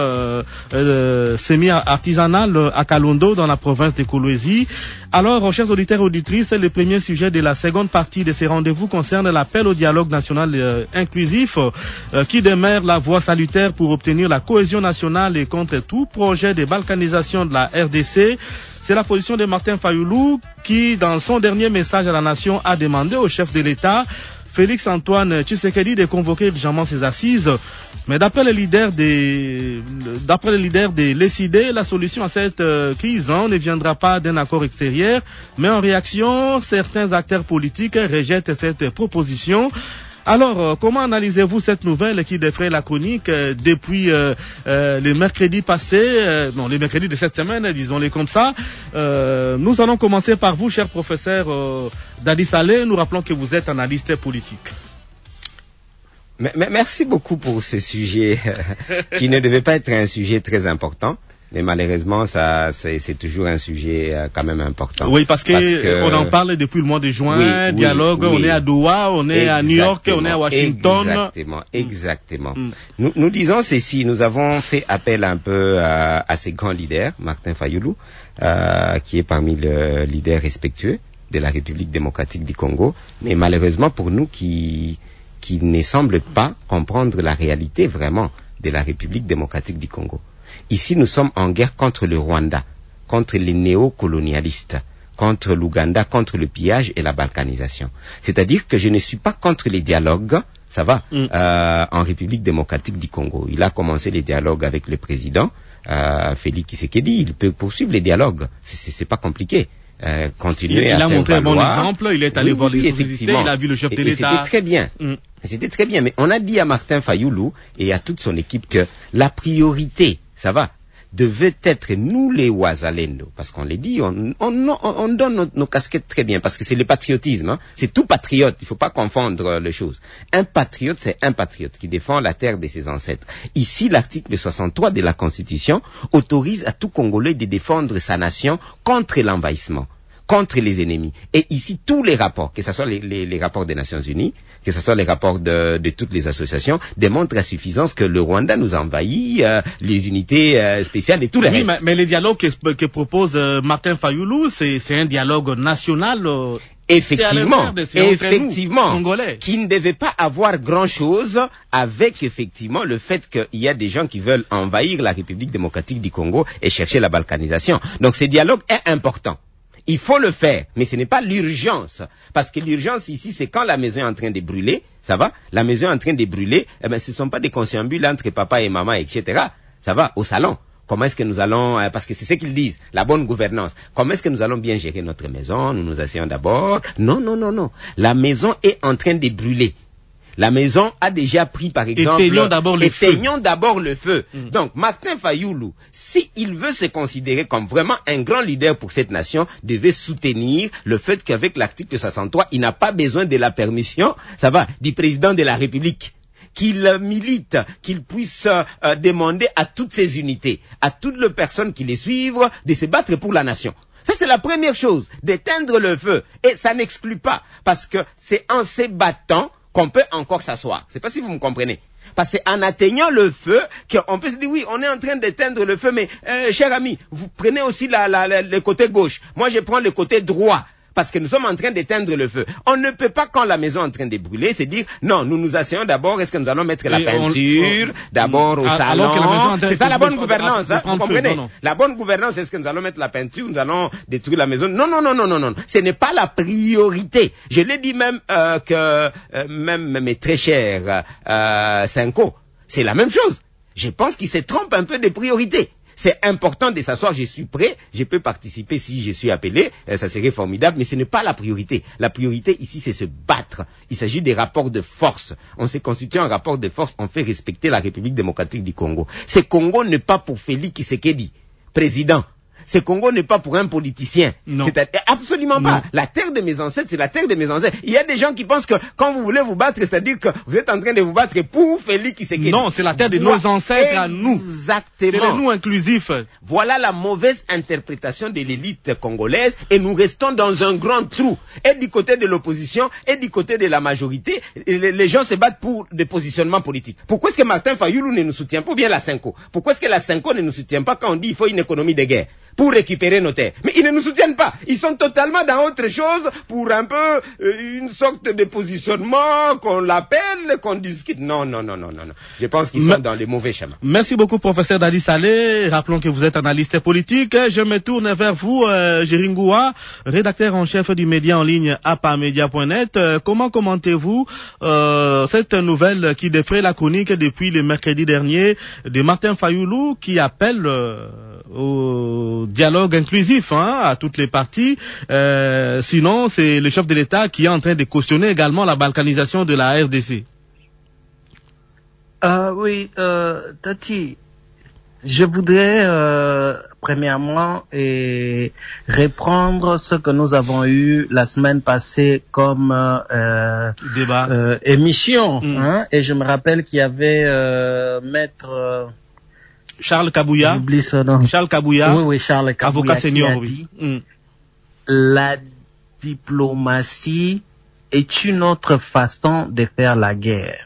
semi-artisanale à Kalondo dans la province de Kolwezi. Alors, chers auditeurs et auditrices, le premier sujet de la seconde partie de ces rendez-vous concerne l'appel au dialogue national inclusif qui demeure la voie salutaire pour obtenir la cohésion nationale et contre tout projet de balkanisation de la RDC. C'est la position de Martin Fayoulou qui, dans son dernier message à la nation, a demandé au chef de l'État, Félix Antoine Tshisekedi, de convoquer urgemment ses assises. Mais d'après les leaders de l'ECD, la solution à cette crise ne viendra pas d'un accord extérieur, mais en réaction, certains acteurs politiques rejettent cette proposition. Alors, comment analysez-vous cette nouvelle qui défraie la chronique depuis le mercredi passé, le mercredi de cette semaine, disons-les comme ça. Nous allons commencer par vous, cher professeur Dadi Saleh. Nous rappelons que vous êtes analyste politique. Merci beaucoup pour ce sujet qui ne devait pas être un sujet très important. Mais malheureusement, c'est toujours un sujet quand même important. Oui, parce que on en parle depuis le mois de juin, dialogue, on est à Doha, on est à New York, on est à Washington. Exactement. Nous disons ceci, nous avons fait appel un peu à ces grands leaders, Martin Fayoulou, qui est parmi les leaders respectueux de la République démocratique du Congo, mais malheureusement pour nous qui ne semblent pas comprendre la réalité vraiment de la République démocratique du Congo. Ici, nous sommes en guerre contre le Rwanda, contre les néocolonialistes, contre l'Ouganda, contre le pillage et la balkanisation. C'est-à-dire que je ne suis pas contre les dialogues, ça va, en République démocratique du Congo. Il a commencé les dialogues avec le président, Félix Tshisekedi. Il peut poursuivre les dialogues. C'est pas compliqué. Continuer il à a montré un bon valoir. exemple, il est allé voir les sociétés, il a vu le chef de l'État. C'était très bien. C'était très bien, mais on a dit à Martin Fayoulou et à toute son équipe que la priorité, ça va, devait être nous les Ouazalendo, parce qu'on les dit, on donne nos casquettes très bien, parce que c'est le patriotisme, hein. C'est tout patriote, il faut pas confondre les choses. Un patriote, c'est un patriote qui défend la terre de ses ancêtres. Ici, l'article 63 de la Constitution autorise à tout Congolais de défendre sa nation contre l'envahissement, contre les ennemis. Et ici, tous les rapports, que ce soit les rapports des Nations Unies, que ce soit les rapports de toutes les associations, démontrent à suffisance que le Rwanda nous envahit, les unités spéciales et tout le reste. Oui, mais les dialogues que propose Martin Fayoulou, c'est un dialogue national. Effectivement, Congolais, qui ne devait pas avoir grand-chose avec effectivement le fait qu'il y a des gens qui veulent envahir la République démocratique du Congo et chercher la balkanisation. Donc ce dialogue est important. Il faut le faire, mais ce n'est pas l'urgence. Parce que l'urgence ici, c'est quand la maison est en train de brûler, ça va? La maison est en train de brûler, ce ne sont pas des conciliabules entre papa et maman, etc. Ça va? Au salon. Comment est-ce que nous allons, parce que c'est ce qu'ils disent, la bonne gouvernance. Comment est-ce que nous allons bien gérer notre maison? Nous nous asseyons d'abord. Non. La maison est en train de brûler. La maison a déjà pris, par exemple... Éteignons d'abord le feu. Donc, Martin Fayoulou, s'il veut se considérer comme vraiment un grand leader pour cette nation, devait soutenir le fait qu'avec l'article 63, il n'a pas besoin de la permission, ça va, du président de la République. Qu'il milite, qu'il puisse demander à toutes ces unités, à toutes les personnes qui les suivent, de se battre pour la nation. Ça, c'est la première chose, d'éteindre le feu. Et ça n'exclut pas, parce que c'est en se battant qu'on peut encore s'asseoir. Je ne sais pas si vous me comprenez. Parce que c'est en atteignant le feu qu'on peut se dire, oui, on est en train d'éteindre le feu, mais cher ami, vous prenez aussi le côté gauche. Moi, je prends le côté droit. parce que nous sommes en train d'éteindre le feu. On ne peut pas, quand la maison est en train de brûler, se dire, non, nous nous asseyons d'abord, est-ce que nous allons mettre la peinture, d'abord au salon. C'est ça la bonne gouvernance, hein, vous comprenez? Non. La bonne gouvernance, est-ce que nous allons mettre la peinture, nous allons détruire la maison? Non. Ce n'est pas la priorité. Je l'ai dit même même mes très chers Cinco, c'est la même chose. Je pense qu'il se trompe un peu des priorités. C'est important de s'asseoir, je suis prêt, je peux participer si je suis appelé, ça serait formidable, mais ce n'est pas la priorité. La priorité ici, c'est se battre. Il s'agit des rapports de force. On s'est constitué un rapport de force, on fait respecter la République démocratique du Congo. Ce Congo n'est pas pour Félix Tshisekedi, président. Ce Congo n'est pas pour un politicien. Non. Absolument pas. La terre de mes ancêtres, c'est la terre de mes ancêtres. Il y a des gens qui pensent que quand vous voulez vous battre, c'est-à-dire que vous êtes en train de vous battre pour Félix Tshisekedi. Non, c'est la terre de nos ancêtres à nous. Exactement. C'est nous inclusifs. Voilà la mauvaise interprétation de l'élite congolaise et nous restons dans un grand trou. Et du côté de l'opposition et du côté de la majorité, les gens se battent pour des positionnements politiques. Pourquoi est-ce que Martin Fayulu ne nous soutient pas, ou bien la Cinco? Pourquoi est-ce que la Cinco ne nous soutient pas quand on dit qu'il faut une économie de guerre pour récupérer nos terres? Mais ils ne nous soutiennent pas. Ils sont totalement dans autre chose pour un peu une sorte de positionnement, qu'on l'appelle, qu'on discute. Non. Je pense qu'ils sont dans les mauvais chemins. Merci beaucoup, professeur Dadi Saleh. Rappelons que vous êtes analyste politique. Je me tourne vers vous, Géringoua, rédacteur en chef du média en ligne apamedia.net. Comment commentez-vous cette nouvelle qui défraie la chronique depuis le mercredi dernier de Martin Fayulu qui appelle au dialogue inclusif à toutes les parties. Sinon, c'est le chef de l'État qui est en train de cautionner également la balkanisation de la RDC. Oui, Tati, je voudrais premièrement reprendre ce que nous avons eu la semaine passée comme débat, émission. Et je me rappelle qu'il y avait maître Charles Kabouya. J'oublie son nom. Charles Kabouya. Oui, Charles Kabouya. Avocat senior, oui. La diplomatie est une autre façon de faire la guerre.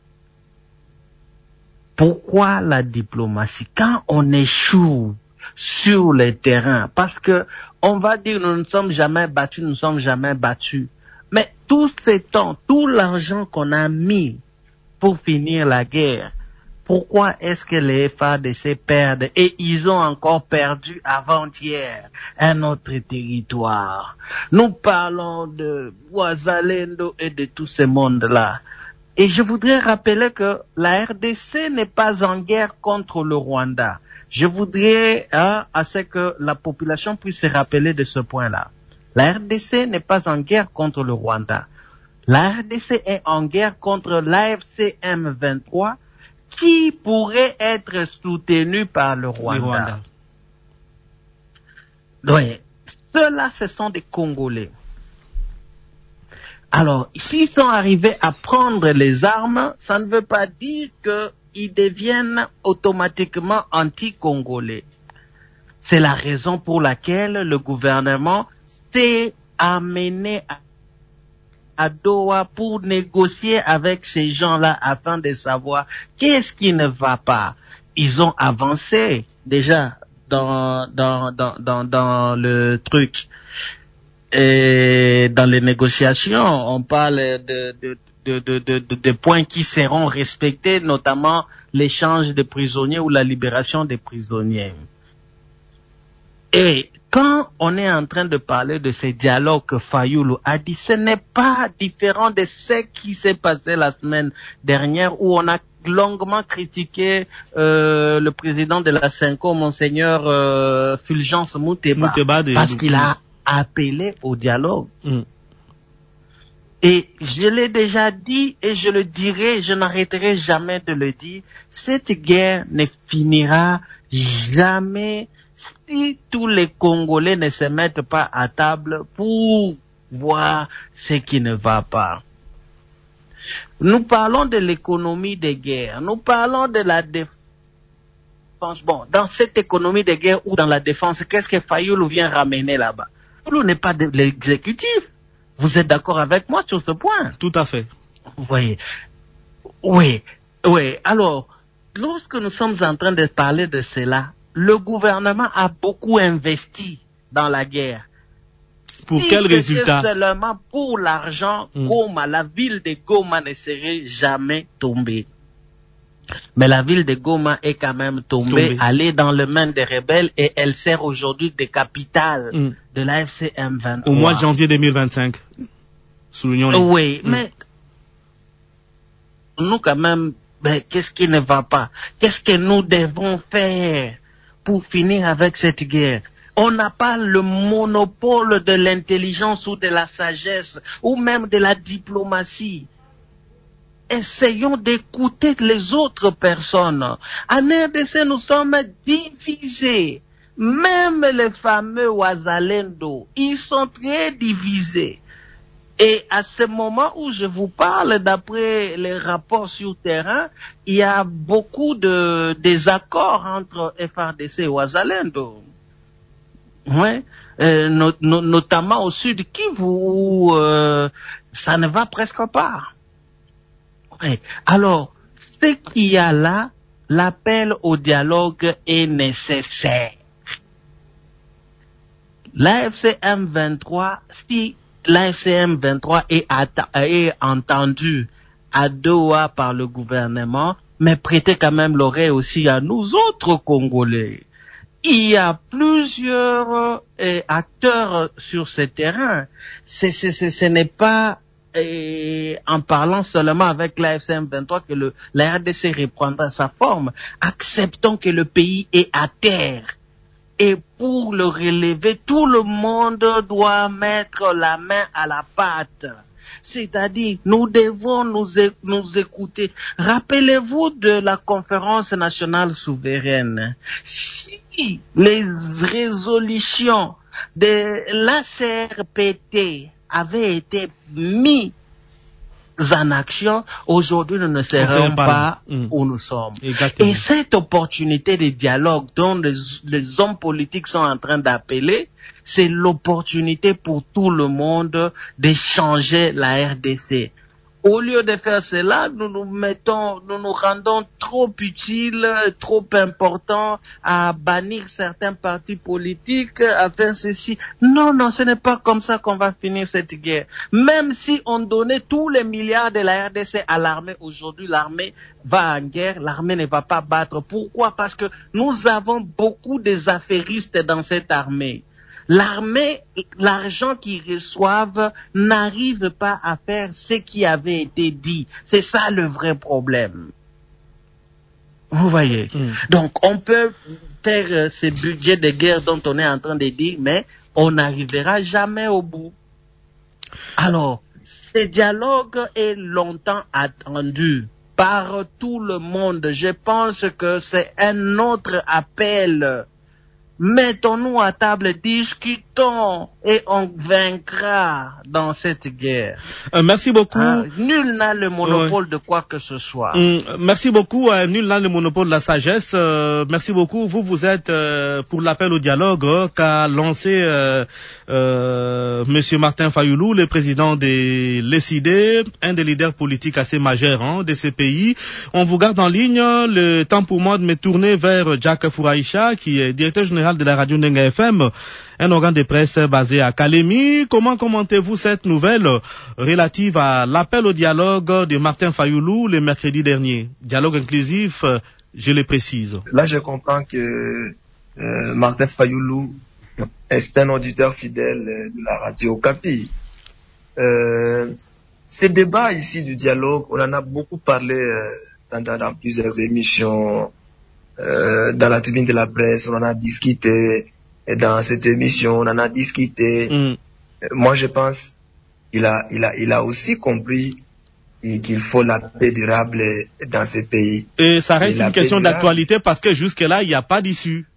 Pourquoi la diplomatie? Quand on échoue sur le terrain, parce que on va dire nous ne sommes jamais battus, mais tout ce temps, tout l'argent qu'on a mis pour finir la guerre, pourquoi est-ce que les FARDC perdent et ils ont encore perdu avant-hier un autre territoire? Nous parlons de Ouazalendo et de tout ce monde-là. Et je voudrais rappeler que la RDC n'est pas en guerre contre le Rwanda. Je voudrais à ce que la population puisse se rappeler de ce point-là. La RDC n'est pas en guerre contre le Rwanda. La RDC est en guerre contre l'AFC M23 qui pourrait être soutenu par le Rwanda. Oui, ceux-là, ce sont des Congolais. Alors, s'ils sont arrivés à prendre les armes, ça ne veut pas dire qu'ils deviennent automatiquement anti-congolais. C'est la raison pour laquelle le gouvernement s'est amené à Doha pour négocier avec ces gens-là afin de savoir qu'est-ce qui ne va pas. Ils ont avancé déjà dans le truc. Et dans les négociations, on parle de points qui seront respectés, notamment l'échange de prisonniers ou la libération des prisonniers. Et quand on est en train de parler de ces dialogues que Fayulu a dit, ce n'est pas différent de ce qui s'est passé la semaine dernière où on a longuement critiqué le président de la Cinco, Monseigneur Fulgence Mouteba, parce qu'il a appelé au dialogue. Et je l'ai déjà dit et je le dirai, je n'arrêterai jamais de le dire, cette guerre ne finira jamais si tous les Congolais ne se mettent pas à table pour voir ce qui ne va pas. Nous parlons de l'économie de guerre, nous parlons de la défense. Bon, dans cette économie de guerre ou dans la défense, qu'est-ce que Fayulu vient ramener là-bas? Fayulu n'est pas de l'exécutif. Vous êtes d'accord avec moi sur ce point? Tout à fait. Vous voyez. Oui. Alors, lorsque nous sommes en train de parler de cela, le gouvernement a beaucoup investi dans la guerre. Pour quel résultat? Seulement pour l'argent, Goma, la ville de Goma ne serait jamais tombée. Mais la ville de Goma est quand même tombée, allée dans les mains des rebelles et elle sert aujourd'hui de capitale de l'AFC M23. Au mois de janvier 2025. Soulignons-le. Oui, mais nous quand même, qu'est-ce qui ne va pas? Qu'est-ce que nous devons faire pour finir avec cette guerre? On n'a pas le monopole de l'intelligence ou de la sagesse ou même de la diplomatie. Essayons d'écouter les autres personnes. En RDC, nous sommes divisés. Même les fameux Wazalendo, ils sont très divisés. Et à ce moment où je vous parle, d'après les rapports sur terrain, il y a beaucoup de désaccords entre FRDC et Wazalendo. Ouais. Notamment au sud Kivu où ça ne va presque pas. Ouais. Alors, ce qu'il y a là, l'appel au dialogue est nécessaire. L'AFC M23, si l'AFC M23 est entendu à Doha par le gouvernement, mais prêtez quand même l'oreille aussi à nous autres Congolais. Il y a plusieurs acteurs sur ce terrain. Ce n'est pas en parlant seulement avec l'AFC M23 que la RDC reprendra sa forme. Acceptons que le pays est à terre. Et pour le relever, tout le monde doit mettre la main à la pâte. C'est-à-dire, nous devons nous écouter. Rappelez-vous de la conférence nationale souveraine. Si les résolutions de l'ACRPT avaient été mises en action, aujourd'hui nous ne serons pas où nous sommes. Exactement. Et cette opportunité de dialogue dont les hommes politiques sont en train d'appeler, c'est l'opportunité pour tout le monde de changer la RDC. Au lieu de faire cela, nous nous rendons trop utiles, trop importants à bannir certains partis politiques, à faire ceci. Non, ce n'est pas comme ça qu'on va finir cette guerre. Même si on donnait tous les milliards de la RDC à l'armée, aujourd'hui l'armée va en guerre, l'armée ne va pas battre. Pourquoi? Parce que nous avons beaucoup des affairistes dans cette armée. L'armée, l'argent qu'ils reçoivent n'arrive pas à faire ce qui avait été dit. C'est ça le vrai problème. Vous voyez? Donc, on peut faire ce budget de guerre dont on est en train de dire, mais on n'arrivera jamais au bout. Alors, ce dialogue est longtemps attendu par tout le monde. Je pense que c'est un autre appel. Mettons-nous à table, discutons et on vaincra dans cette guerre. Merci beaucoup. Nul n'a le monopole de quoi que ce soit. Merci beaucoup. Nul n'a le monopole de la sagesse. Merci beaucoup. Vous êtes pour l'appel au dialogue qu'a lancé Monsieur Martin Fayoulou, le président de l'ECID, un des leaders politiques assez majeurs de ce pays. On vous garde en ligne. Le temps pour moi de me tourner vers Jack Fouraïcha, qui est directeur général de la radio Ndenga FM, un organe de presse basé à Kalemi. Comment commentez-vous cette nouvelle relative à l'appel au dialogue de Martin Fayoulou le mercredi dernier? Dialogue inclusif, je le précise. Là, je comprends que Martin Fayoulou est un auditeur fidèle de la radio Kapi. Ces débats ici du dialogue, on en a beaucoup parlé dans plusieurs émissions. Dans la tribune de la presse, on en a discuté. Et dans cette émission, on en a discuté. Moi, je pense qu'il a aussi compris qu'il faut la paix durable dans ce pays. Et ça reste une question d'actualité parce que jusque-là, il n'y a pas d'issue.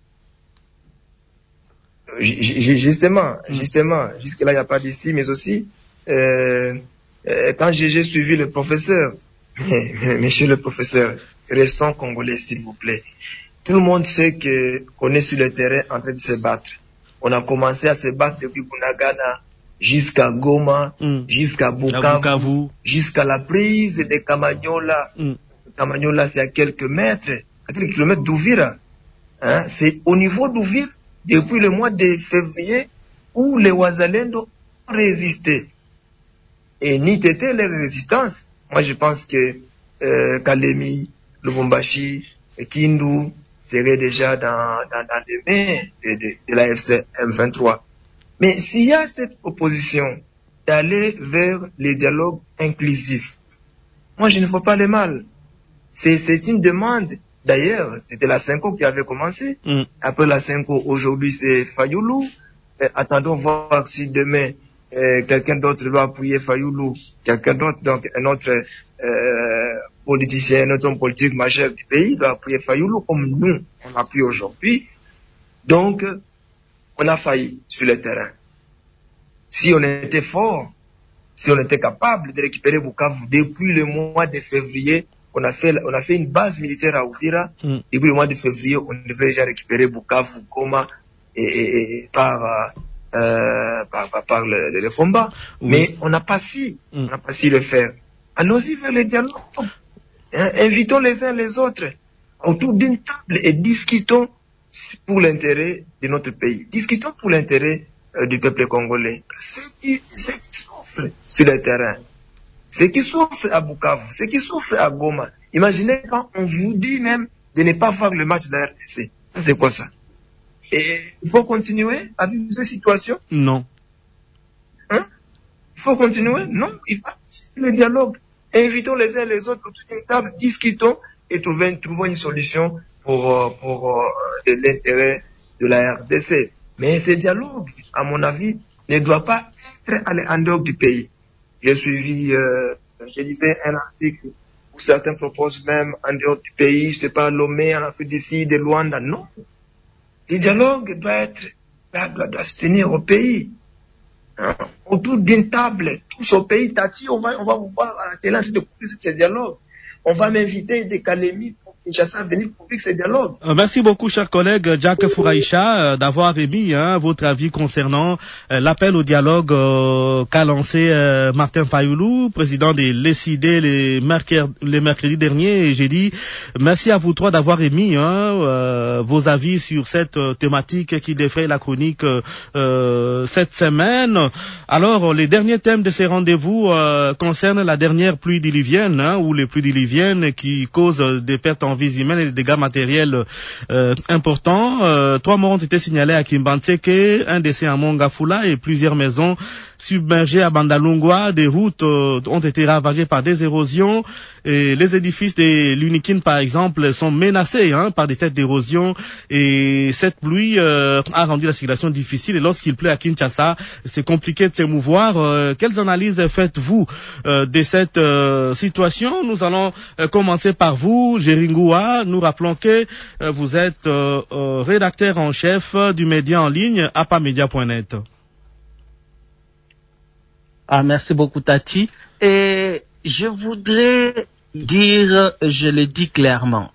Justement, jusque-là, il n'y a pas d'issue, mais aussi, quand j'ai suivi le professeur, monsieur le professeur, restons congolais, s'il vous plaît. Tout le monde sait qu'on est sur le terrain en train de se battre. On a commencé à se battre depuis Bunagana jusqu'à Goma, jusqu'à Bukavu, jusqu'à la prise de Kamanyola. Kamanyola, c'est à quelques mètres, à quelques kilomètres d'Ouvira. C'est au niveau d'Ouvira, depuis le mois de février, où les Wazalendo résister. Et ni t'étais les résistances. Moi, je pense que Kalemi, Lubumbashi et Kindu seraient déjà dans les mains de l'AFC M23. Mais s'il y a cette proposition d'aller vers les dialogues inclusifs, moi, je ne vois pas le mal. C'est une demande. D'ailleurs, c'était la Senko qui avait commencé. Après la Senko, aujourd'hui, c'est Fayoulou. Attendons voir si demain, quelqu'un d'autre va appuyer Fayoulou. Quelqu'un d'autre, donc un autre politicien, un autre homme politique majeur du pays va appuyer Fayoulou comme nous, on appuie aujourd'hui. Donc, on a failli sur le terrain. Si on était fort, si on était capable de récupérer Bukavu depuis le mois de février, on a fait une base militaire à Uvira. Depuis le mois de février, on devait déjà récupérer Bukavu, Goma et par le combat. Oui. Mais on n'a pas su le faire. Allons-y vers les dialogues. Invitons les uns les autres autour d'une table et discutons pour l'intérêt de notre pays. Discutons pour l'intérêt du peuple congolais. Ceux qui souffrent sur le terrain, ceux qui souffrent à Bukavu, ceux qui souffrent à Goma. Imaginez quand on vous dit même de ne pas voir le match de la RDC. Ça, c'est quoi ça? Et il faut continuer à vivre cette situation? Non. Il faut continuer? Non. Il faut le dialogue. Invitons les uns les autres autour d'une table, discutons et trouvons une solution pour l'intérêt de la RDC. Mais ce dialogue, à mon avis, ne doit pas être en dehors du pays. J'ai suivi, je lisais un article où certains proposent même en dehors du pays, je sais pas, Lomé, en Afrique du Sud, de Luanda. Non. Le dialogue doit se tenir au pays. Autour d'une table, tous au pays, Tati, on va vous voir à la télé de couvrir ce dialogue. On va m'inviter des Kalemi pour Kinshasa venir couvrir ce dialogue. Merci beaucoup, cher collègue Jack Fouraïcha, d'avoir émis votre avis concernant l'appel au dialogue qu'a lancé Martin Fayoulou, président de l'ECID les mercredis dernier. Et j'ai dit merci à vous trois d'avoir émis vos avis sur cette thématique qui défraie la chronique cette semaine. Alors, les derniers thèmes de ces rendez-vous concernent la dernière pluie diluvienne, ou les pluies diluviennes qui causent des pertes en vies humaines et des dégâts matériels importants. 3 morts ont été signalés à Kimbantseke, un décès à Mongafula et plusieurs maisons submergées à Bandalungwa. Des routes ont été ravagées par des érosions et les édifices de l'Unikin, par exemple, sont menacés par des têtes d'érosion. Et cette pluie a rendu la circulation difficile. Et lorsqu'il pleut à Kinshasa, c'est compliqué de s'émouvoir. Quelles analyses faites-vous de cette situation? Nous allons commencer par vous, Geringoua. Nous rappelons que vous êtes rédacteur en chef du média en ligne apamedia.net. Merci beaucoup, Tati. Et je voudrais dire, je le dis clairement,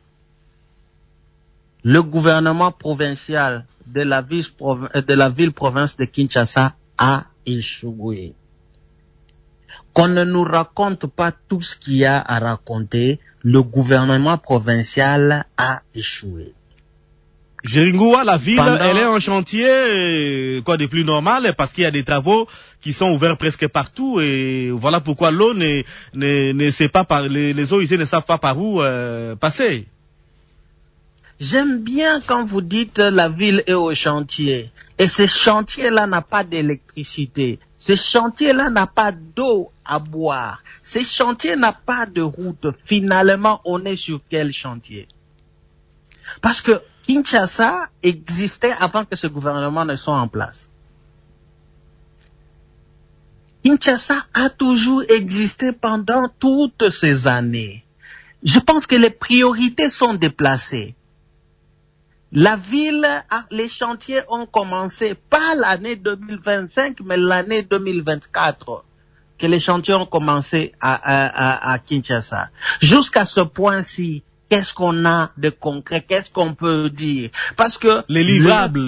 le gouvernement provincial de la ville-province de Kinshasa a échoué. Qu'on ne nous raconte pas tout ce qu'il y a à raconter, le gouvernement provincial a échoué. Geringoua, la ville, elle est en chantier, quoi de plus normal, parce qu'il y a des travaux qui sont ouverts presque partout, et voilà pourquoi l'eau ne sait pas les eaux usées ne savent pas par où passer. J'aime bien quand vous dites la ville est au chantier. Et ce chantier-là n'a pas d'électricité. Ce chantier-là n'a pas d'eau à boire. Ce chantier n'a pas de route. Finalement, on est sur quel chantier? Parce que Kinshasa existait avant que ce gouvernement ne soit en place. Kinshasa a toujours existé pendant toutes ces années. Je pense que les priorités sont déplacées. La ville, les chantiers ont commencé pas l'année 2025, mais l'année 2024, que les chantiers ont commencé à Kinshasa. Jusqu'à ce point-ci, qu'est-ce qu'on a de concret? Qu'est-ce qu'on peut dire? Parce que les livrables.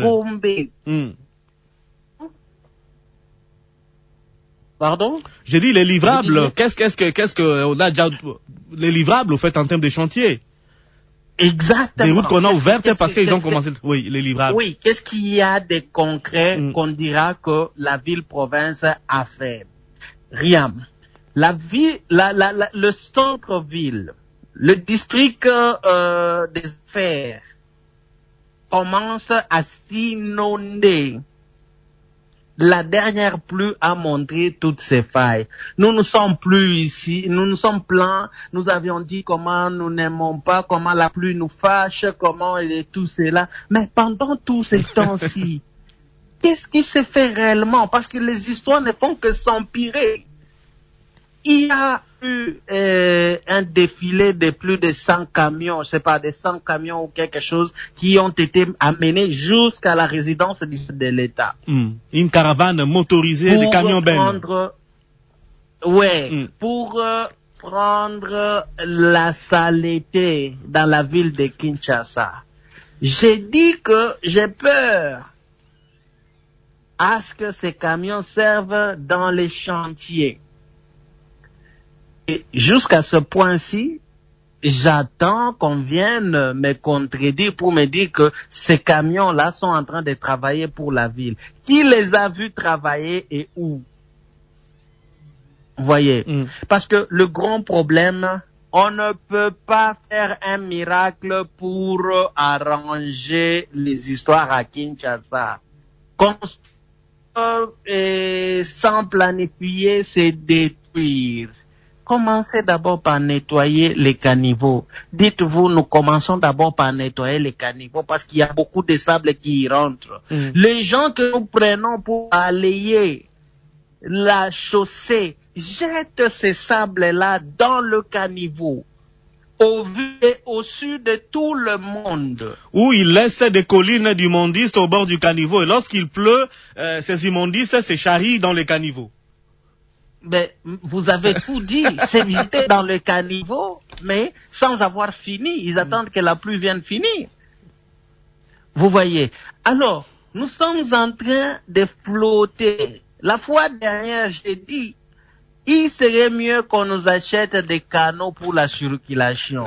Pardon? J'ai dit les livrables. Qu'est-ce que on a déjà les livrables au fait en termes de chantier? Exactement. Des routes qu'on a ouvertes parce qu'ils ont commencé, oui, les livrables. Oui, qu'est-ce qu'il y a de concret qu'on dira que la ville-province a fait? Rien. La ville, le centre-ville, le district des affaires commence à s'inonder. La dernière pluie a montré toutes ses failles. Nous ne sommes plus ici, nous nous sommes plaints, nous avions dit comment nous n'aimons pas, comment la pluie nous fâche, comment et tout cela. Mais pendant tous ces temps-ci, qu'est-ce qui s'est fait réellement? Parce que les histoires ne font que s'empirer. Il y a eu un défilé de plus de 100 camions, je sais pas, des 100 camions ou quelque chose qui ont été amenés jusqu'à la résidence de l'État. Une caravane motorisée de camions bennes. Pour prendre la saleté dans la ville de Kinshasa. J'ai dit que j'ai peur à ce que ces camions servent dans les chantiers. Et jusqu'à ce point-ci, j'attends qu'on vienne me contredire pour me dire que ces camions-là sont en train de travailler pour la ville. Qui les a vus travailler et où? Vous voyez? Parce que le grand problème, on ne peut pas faire un miracle pour arranger les histoires à Kinshasa. Sans planifier, c'est détruire. Commencez d'abord par nettoyer les caniveaux. Dites-vous, nous commençons d'abord par nettoyer les caniveaux parce qu'il y a beaucoup de sable qui y rentre. Les gens que nous prenons pour balayer la chaussée jettent ces sables-là dans le caniveau. Au vu et au su de tout le monde. Où ils laissent des collines d'immondices au bord du caniveau. Et lorsqu'il pleut, ces immondices se charrient dans les caniveaux. Mais vous avez tout dit, c'est visiter dans le caniveau, mais sans avoir fini. Ils attendent que la pluie vienne finir. Vous voyez. Alors, nous sommes en train de flotter. La fois dernière, j'ai dit, il serait mieux qu'on nous achète des canaux pour la circulation.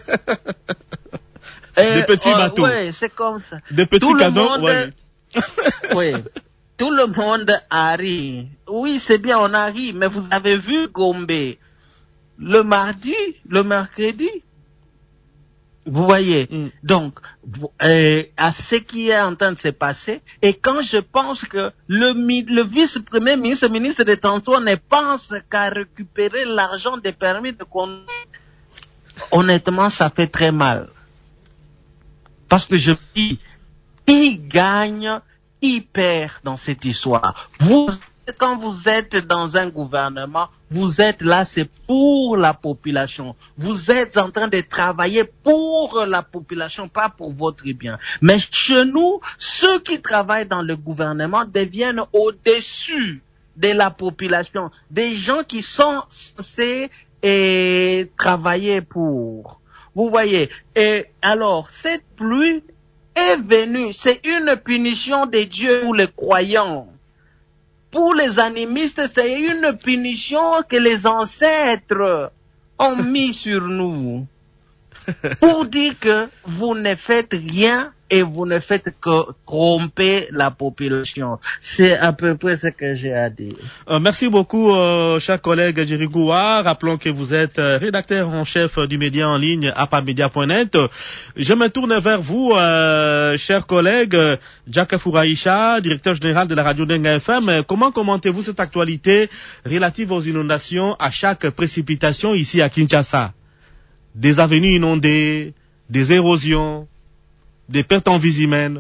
Des petits bateaux. Oui, c'est comme ça. Des petits canaux, oui. Tout le monde a ri. Oui, c'est bien, on a ri, mais vous avez vu Gombe le mardi, le mercredi. Vous voyez. Donc, à ce qui est en train de se passer, et quand je pense que le vice-premier ministre, le ministre des Transports ne pense qu'à récupérer l'argent des permis de conduire, honnêtement, ça fait très mal. Parce que je dis, qui gagne, qui perd dans cette histoire? Vous, quand vous êtes dans un gouvernement, vous êtes là, c'est pour la population. Vous êtes en train de travailler pour la population, pas pour votre bien. Mais chez nous, ceux qui travaillent dans le gouvernement deviennent au-dessus de la population. Des gens qui sont censés travailler pour. Vous voyez. Et alors, cette pluie est venue. C'est une punition de Dieu pour les croyants. Pour les animistes, c'est une punition que les ancêtres ont mis sur nous. Pour dire que vous ne faites rien et vous ne faites que tromper la population. C'est à peu près ce que j'ai à dire. Merci beaucoup, cher collègue Jerry Goua. Rappelons que vous êtes rédacteur en chef du média en ligne apamedia.net. Je me tourne vers vous, cher collègue Jack Fouraïcha, directeur général de la radio Denga FM. Comment commentez-vous cette actualité relative aux inondations à chaque précipitation ici à Kinshasa? Des avenues inondées, des érosions, des pertes en vies humaines.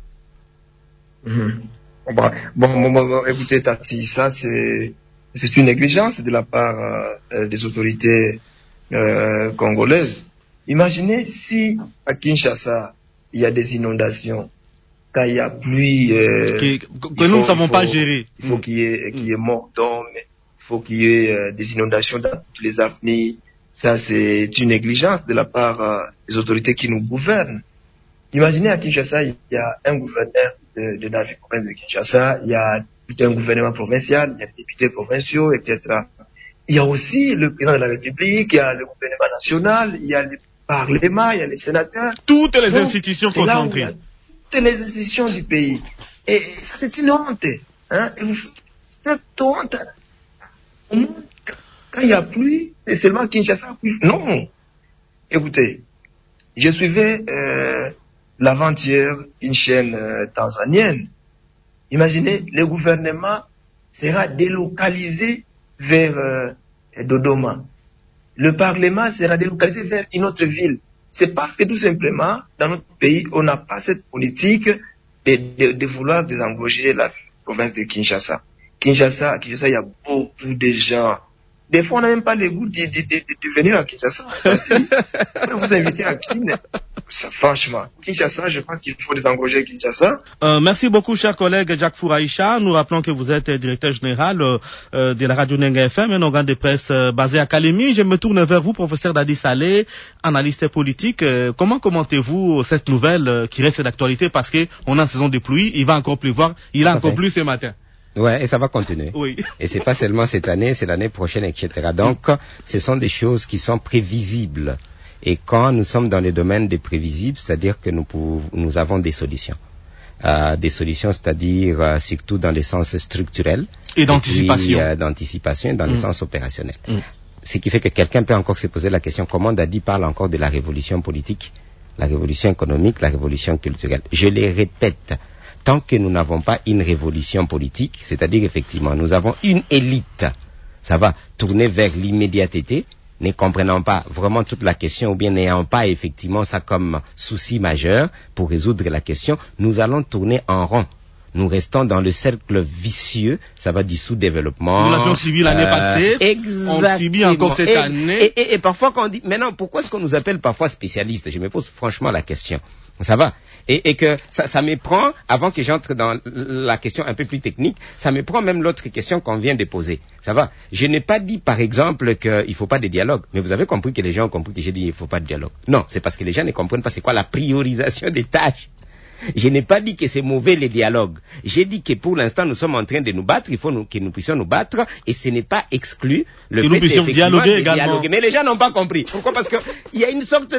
Bon, écoutez, Tati, ça c'est une négligence de la part des autorités congolaises. Imaginez si à Kinshasa il y a des inondations, quand il y a pluie, que nous ne savons pas gérer. Il faut qu'il y ait mort d'hommes, il faut qu'il y ait des inondations dans toutes les avenirs. Ça, c'est une négligence de la part des autorités qui nous gouvernent. Imaginez à Kinshasa, il y a un gouverneur de la province de Kinshasa, il y a tout un gouvernement provincial, il y a des députés provinciaux, etc. Il y a aussi le président de la République, il y a le gouvernement national, il y a le Parlement, il y a les sénateurs. Toutes les institutions concentrées. Toutes les institutions du pays. Et ça, c'est une honte. Hein? Et vous faites cette honte. Quand il y a pluie, c'est seulement Kinshasa. Non. Écoutez, je suivais l'avant-hier une chaîne tanzanienne. Imaginez, le gouvernement sera délocalisé vers Dodoma. Le Parlement sera délocalisé vers une autre ville. C'est parce que tout simplement, dans notre pays, on n'a pas cette politique de vouloir désengorger la province de Kinshasa. Kinshasa, il y a beaucoup de gens. Des fois, on n'a même pas le goût de venir à Kinshasa. Je vais vous inviter à Kin. Franchement, Kinshasa, je pense qu'il faut désengorger Kinshasa. Merci beaucoup, cher collègue Jacques Fouraïcha. Nous rappelons que vous êtes directeur général de la radio Nenga FM, un organe de presse basé à Kalemi. Je me tourne vers vous, professeur Dadi Saleh, analyste politique. Comment commentez-vous cette nouvelle qui reste d'actualité parce que on est en saison de pluie, il va encore pleuvoir, il a encore plu ce matin. Ouais, et ça va continuer. Oui. Et c'est pas seulement cette année, c'est l'année prochaine, etc. Donc, ce sont des choses qui sont prévisibles. Et quand nous sommes dans le domaine des prévisibles, c'est-à-dire que nous avons des solutions. Des solutions, c'est-à-dire surtout dans le sens structurel. Et d'anticipation. Et puis, d'anticipation et dans le sens opérationnel. Ce qui fait que quelqu'un peut encore se poser la question, comment Dadi parle encore de la révolution politique, la révolution économique, la révolution culturelle. Je les répète. Tant que nous n'avons pas une révolution politique, c'est-à-dire effectivement, nous avons une élite, ça va tourner vers l'immédiateté, ne comprenant pas vraiment toute la question ou bien n'ayant pas effectivement ça comme souci majeur pour résoudre la question, nous allons tourner en rond. Nous restons dans le cercle vicieux, ça va du sous-développement. Nous l'avions subi l'année passée, on subit encore cette année. Et parfois quand on dit, maintenant pourquoi est-ce qu'on nous appelle parfois spécialistes? Je me pose franchement la question. Ça va. Et que ça me prend, avant que j'entre dans la question un peu plus technique, ça me prend même l'autre question qu'on vient de poser. Ça va. Je n'ai pas dit, par exemple, qu'il ne faut pas de dialogue. Mais vous avez compris que les gens ont compris que j'ai dit qu'il ne faut pas de dialogue. Non, c'est parce que les gens ne comprennent pas c'est quoi la priorisation des tâches. Je n'ai pas dit que c'est mauvais les dialogues. J'ai dit que pour l'instant nous sommes en train de nous battre, il faut que nous puissions nous battre, et ce n'est pas exclu le fait nous puissions dialoguer également. Mais les gens n'ont pas compris. Pourquoi? Parce que il y a une sorte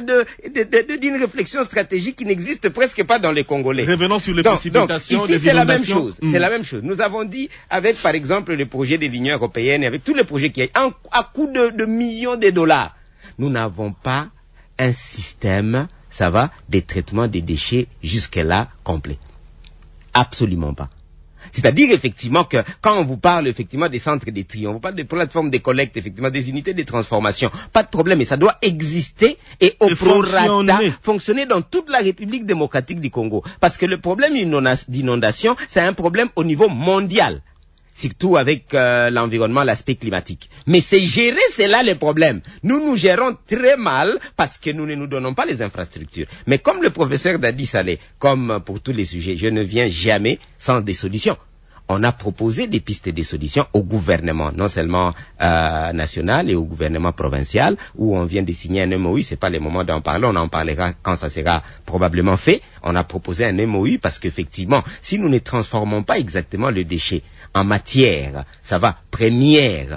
d'une réflexion stratégique qui n'existe presque pas dans les Congolais. Revenons sur les précipitations, ici, c'est la même chose. C'est la même chose. Nous avons dit avec par exemple le projet de l'Union européenne, avec tous les projets qui à coût de millions de dollars, nous n'avons pas un système, ça va, des traitements des déchets jusque-là complet. Absolument pas. C'est-à-dire effectivement que quand on vous parle effectivement des centres de tri, on vous parle des plateformes de collecte, effectivement des unités de transformation, pas de problème, mais ça doit exister et au prorata fonctionner dans toute la République démocratique du Congo. Parce que le problème d'inondation, c'est un problème au niveau mondial. Surtout avec l'environnement, l'aspect climatique. Mais c'est gérer, c'est là le problème. Nous gérons très mal parce que nous ne nous donnons pas les infrastructures. Mais comme le professeur Dadi Saleh, comme pour tous les sujets, je ne viens jamais sans des solutions. On a proposé des pistes et des solutions au gouvernement, non seulement national et au gouvernement provincial, où on vient de signer un MOU, c'est pas le moment d'en parler, on en parlera quand ça sera probablement fait. On a proposé un MOU parce qu'effectivement, si nous ne transformons pas exactement le déchet en matière, ça va, première,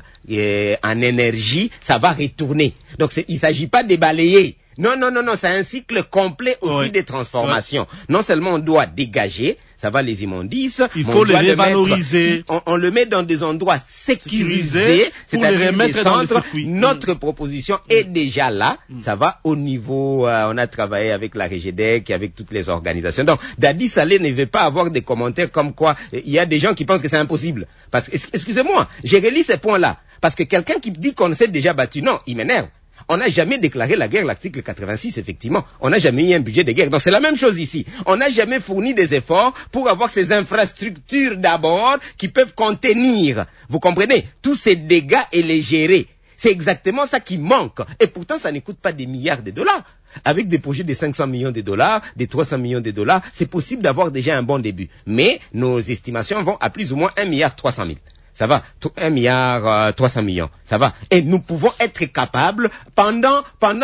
en énergie, ça va retourner. Donc il ne s'agit pas de balayer. Non, c'est un cycle complet aussi de transformation. Non seulement on doit dégager, ça va les immondices, il faut les revaloriser. On le met dans des endroits sécurisés, pour les remettre dans le circuit. Notre proposition est déjà là, ça va au niveau, on a travaillé avec la REGEDEC, avec toutes les organisations. Donc, Dadi Saleh ne veut pas avoir des commentaires comme quoi, il y a des gens qui pensent que c'est impossible. Parce que, excusez-moi, j'ai relis ces points-là. Parce que quelqu'un qui dit qu'on s'est déjà battu, non, il m'énerve. On n'a jamais déclaré la guerre, l'article 86, effectivement. On n'a jamais eu un budget de guerre. Donc c'est la même chose ici. On n'a jamais fourni des efforts pour avoir ces infrastructures d'abord qui peuvent contenir, vous comprenez, tous ces dégâts et les gérer. C'est exactement ça qui manque. Et pourtant, ça ne coûte pas des milliards de dollars. Avec des projets de 500 millions de dollars, de 300 millions de dollars, c'est possible d'avoir déjà un bon début. Mais nos estimations vont à plus ou moins 1,3 milliard. Ça va, 1,3 milliard, ça va. Et nous pouvons être capables pendant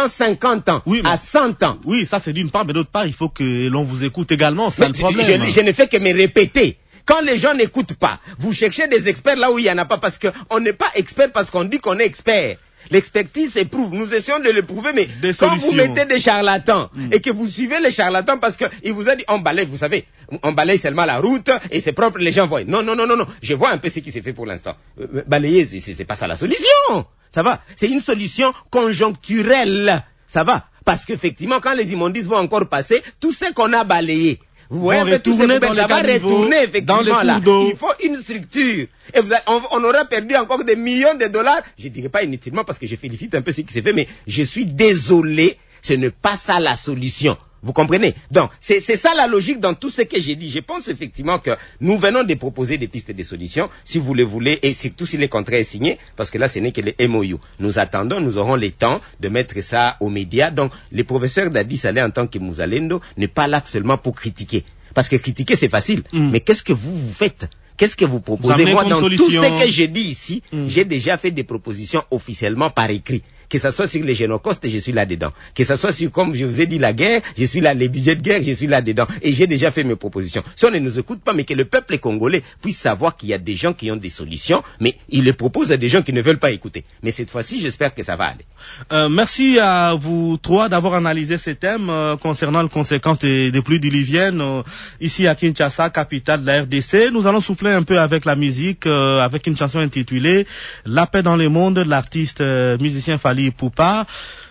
50 ans, oui, à 100 ans. Oui, ça c'est d'une part, mais d'autre part, il faut que l'on vous écoute également, c'est le problème. Je ne fais que me répéter. Quand les gens n'écoutent pas, vous cherchez des experts là où il n'y en a pas, parce qu'on n'est pas expert parce qu'on dit qu'on est expert. L'expertise s'éprouve, nous essayons de l'éprouver, mais quand vous mettez des charlatans et que vous suivez les charlatans parce qu'il vous a dit on balaye, vous savez, on balaye seulement la route et c'est propre, les gens voient. Non, je vois un peu ce qui s'est fait pour l'instant. Balayer, c'est pas ça la solution, ça va, c'est une solution conjoncturelle, ça va, parce qu'effectivement quand les immondices vont encore passer, tout ce qu'on a balayé, vous voyez un peu tout ça va retourner effectivement là. Il faut une structure. Et on aura perdu encore des millions de dollars. Je dirais pas inutilement parce que je félicite un peu ce qui s'est fait, mais je suis désolé, ce n'est pas ça la solution. Vous comprenez? Donc, c'est ça la logique dans tout ce que j'ai dit. Je pense effectivement que nous venons de proposer des pistes de solutions, si vous le voulez, et surtout si le contrat est signé, parce que là, ce n'est que le MOU. Nous attendons, nous aurons le temps de mettre ça aux médias. Donc, le professeur Dadi Saleh, en tant que Mouzalendo, n'est pas là seulement pour critiquer. Parce que critiquer, c'est facile. Mais qu'est-ce que vous faites? Qu'est-ce que vous proposez? Moi, dans tout ce que j'ai dit ici, j'ai déjà fait des propositions officiellement par écrit. Que ça soit sur les génocostes, je suis là-dedans. Que ça soit sur, comme je vous ai dit, la guerre, je suis là, les budgets de guerre, je suis là-dedans. Et j'ai déjà fait mes propositions. Si on ne nous écoute pas, mais que le peuple congolais puisse savoir qu'il y a des gens qui ont des solutions, mais il les propose à des gens qui ne veulent pas écouter. Mais cette fois-ci, j'espère que ça va aller. Merci à vous trois d'avoir analysé ces thèmes concernant les conséquences des pluies diluviennes ici à Kinshasa, capitale de la RDC. Nous allons souffler un peu avec la musique, avec une chanson intitulée La paix dans le monde, de l'artiste musicien Fally Ipupa.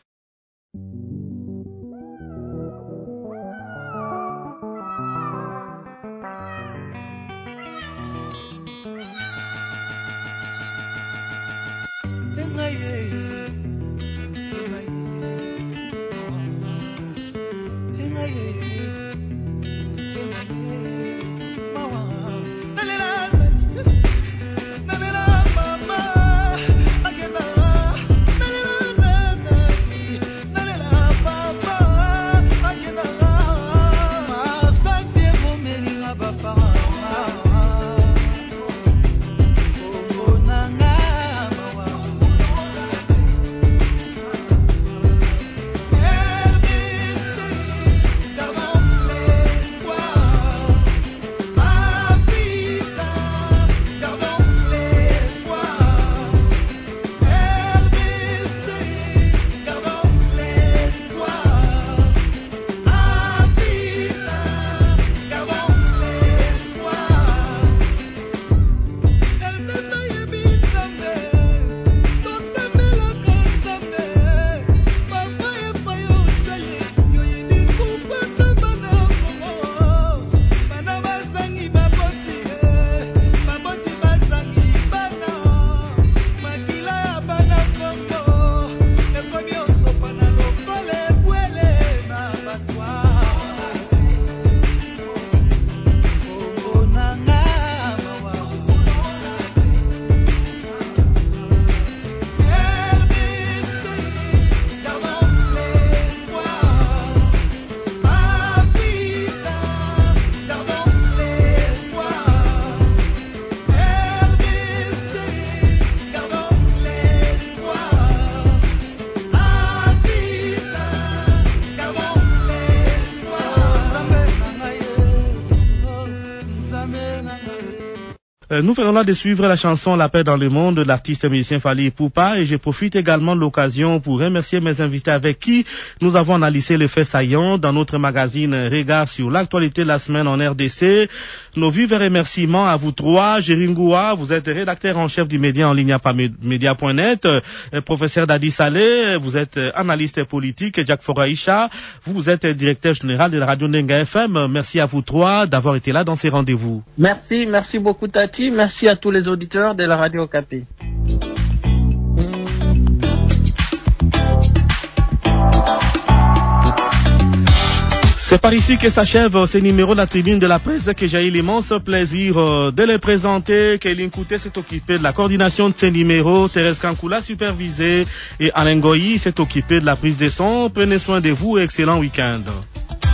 Nous venons là de suivre la chanson La paix dans le monde de l'artiste musicien Fally Ipupa et je profite également de l'occasion pour remercier mes invités avec qui nous avons analysé les faits saillants dans notre magazine Regard sur l'actualité de la semaine en RDC. Nos vifs remerciements à vous trois. Jéringoua, vous êtes rédacteur en chef du média en ligne media.net. Professeur Dadi Saleh, vous êtes analyste politique. Jack Foraïcha, vous êtes directeur général de la radio Nenga FM. Merci à vous trois d'avoir été là dans ces rendez-vous. Merci beaucoup Tati. Merci à tous les auditeurs de la Radio Okapi. C'est par ici que s'achève ce numéro de la tribune de la presse que j'ai eu l'immense plaisir de les présenter. Kéline Kouté s'est occupé de la coordination de ces numéros, Thérèse Kankoula supervisée et Alain Goyi s'est occupé de la prise de son. Prenez soin de vous et excellent week-end.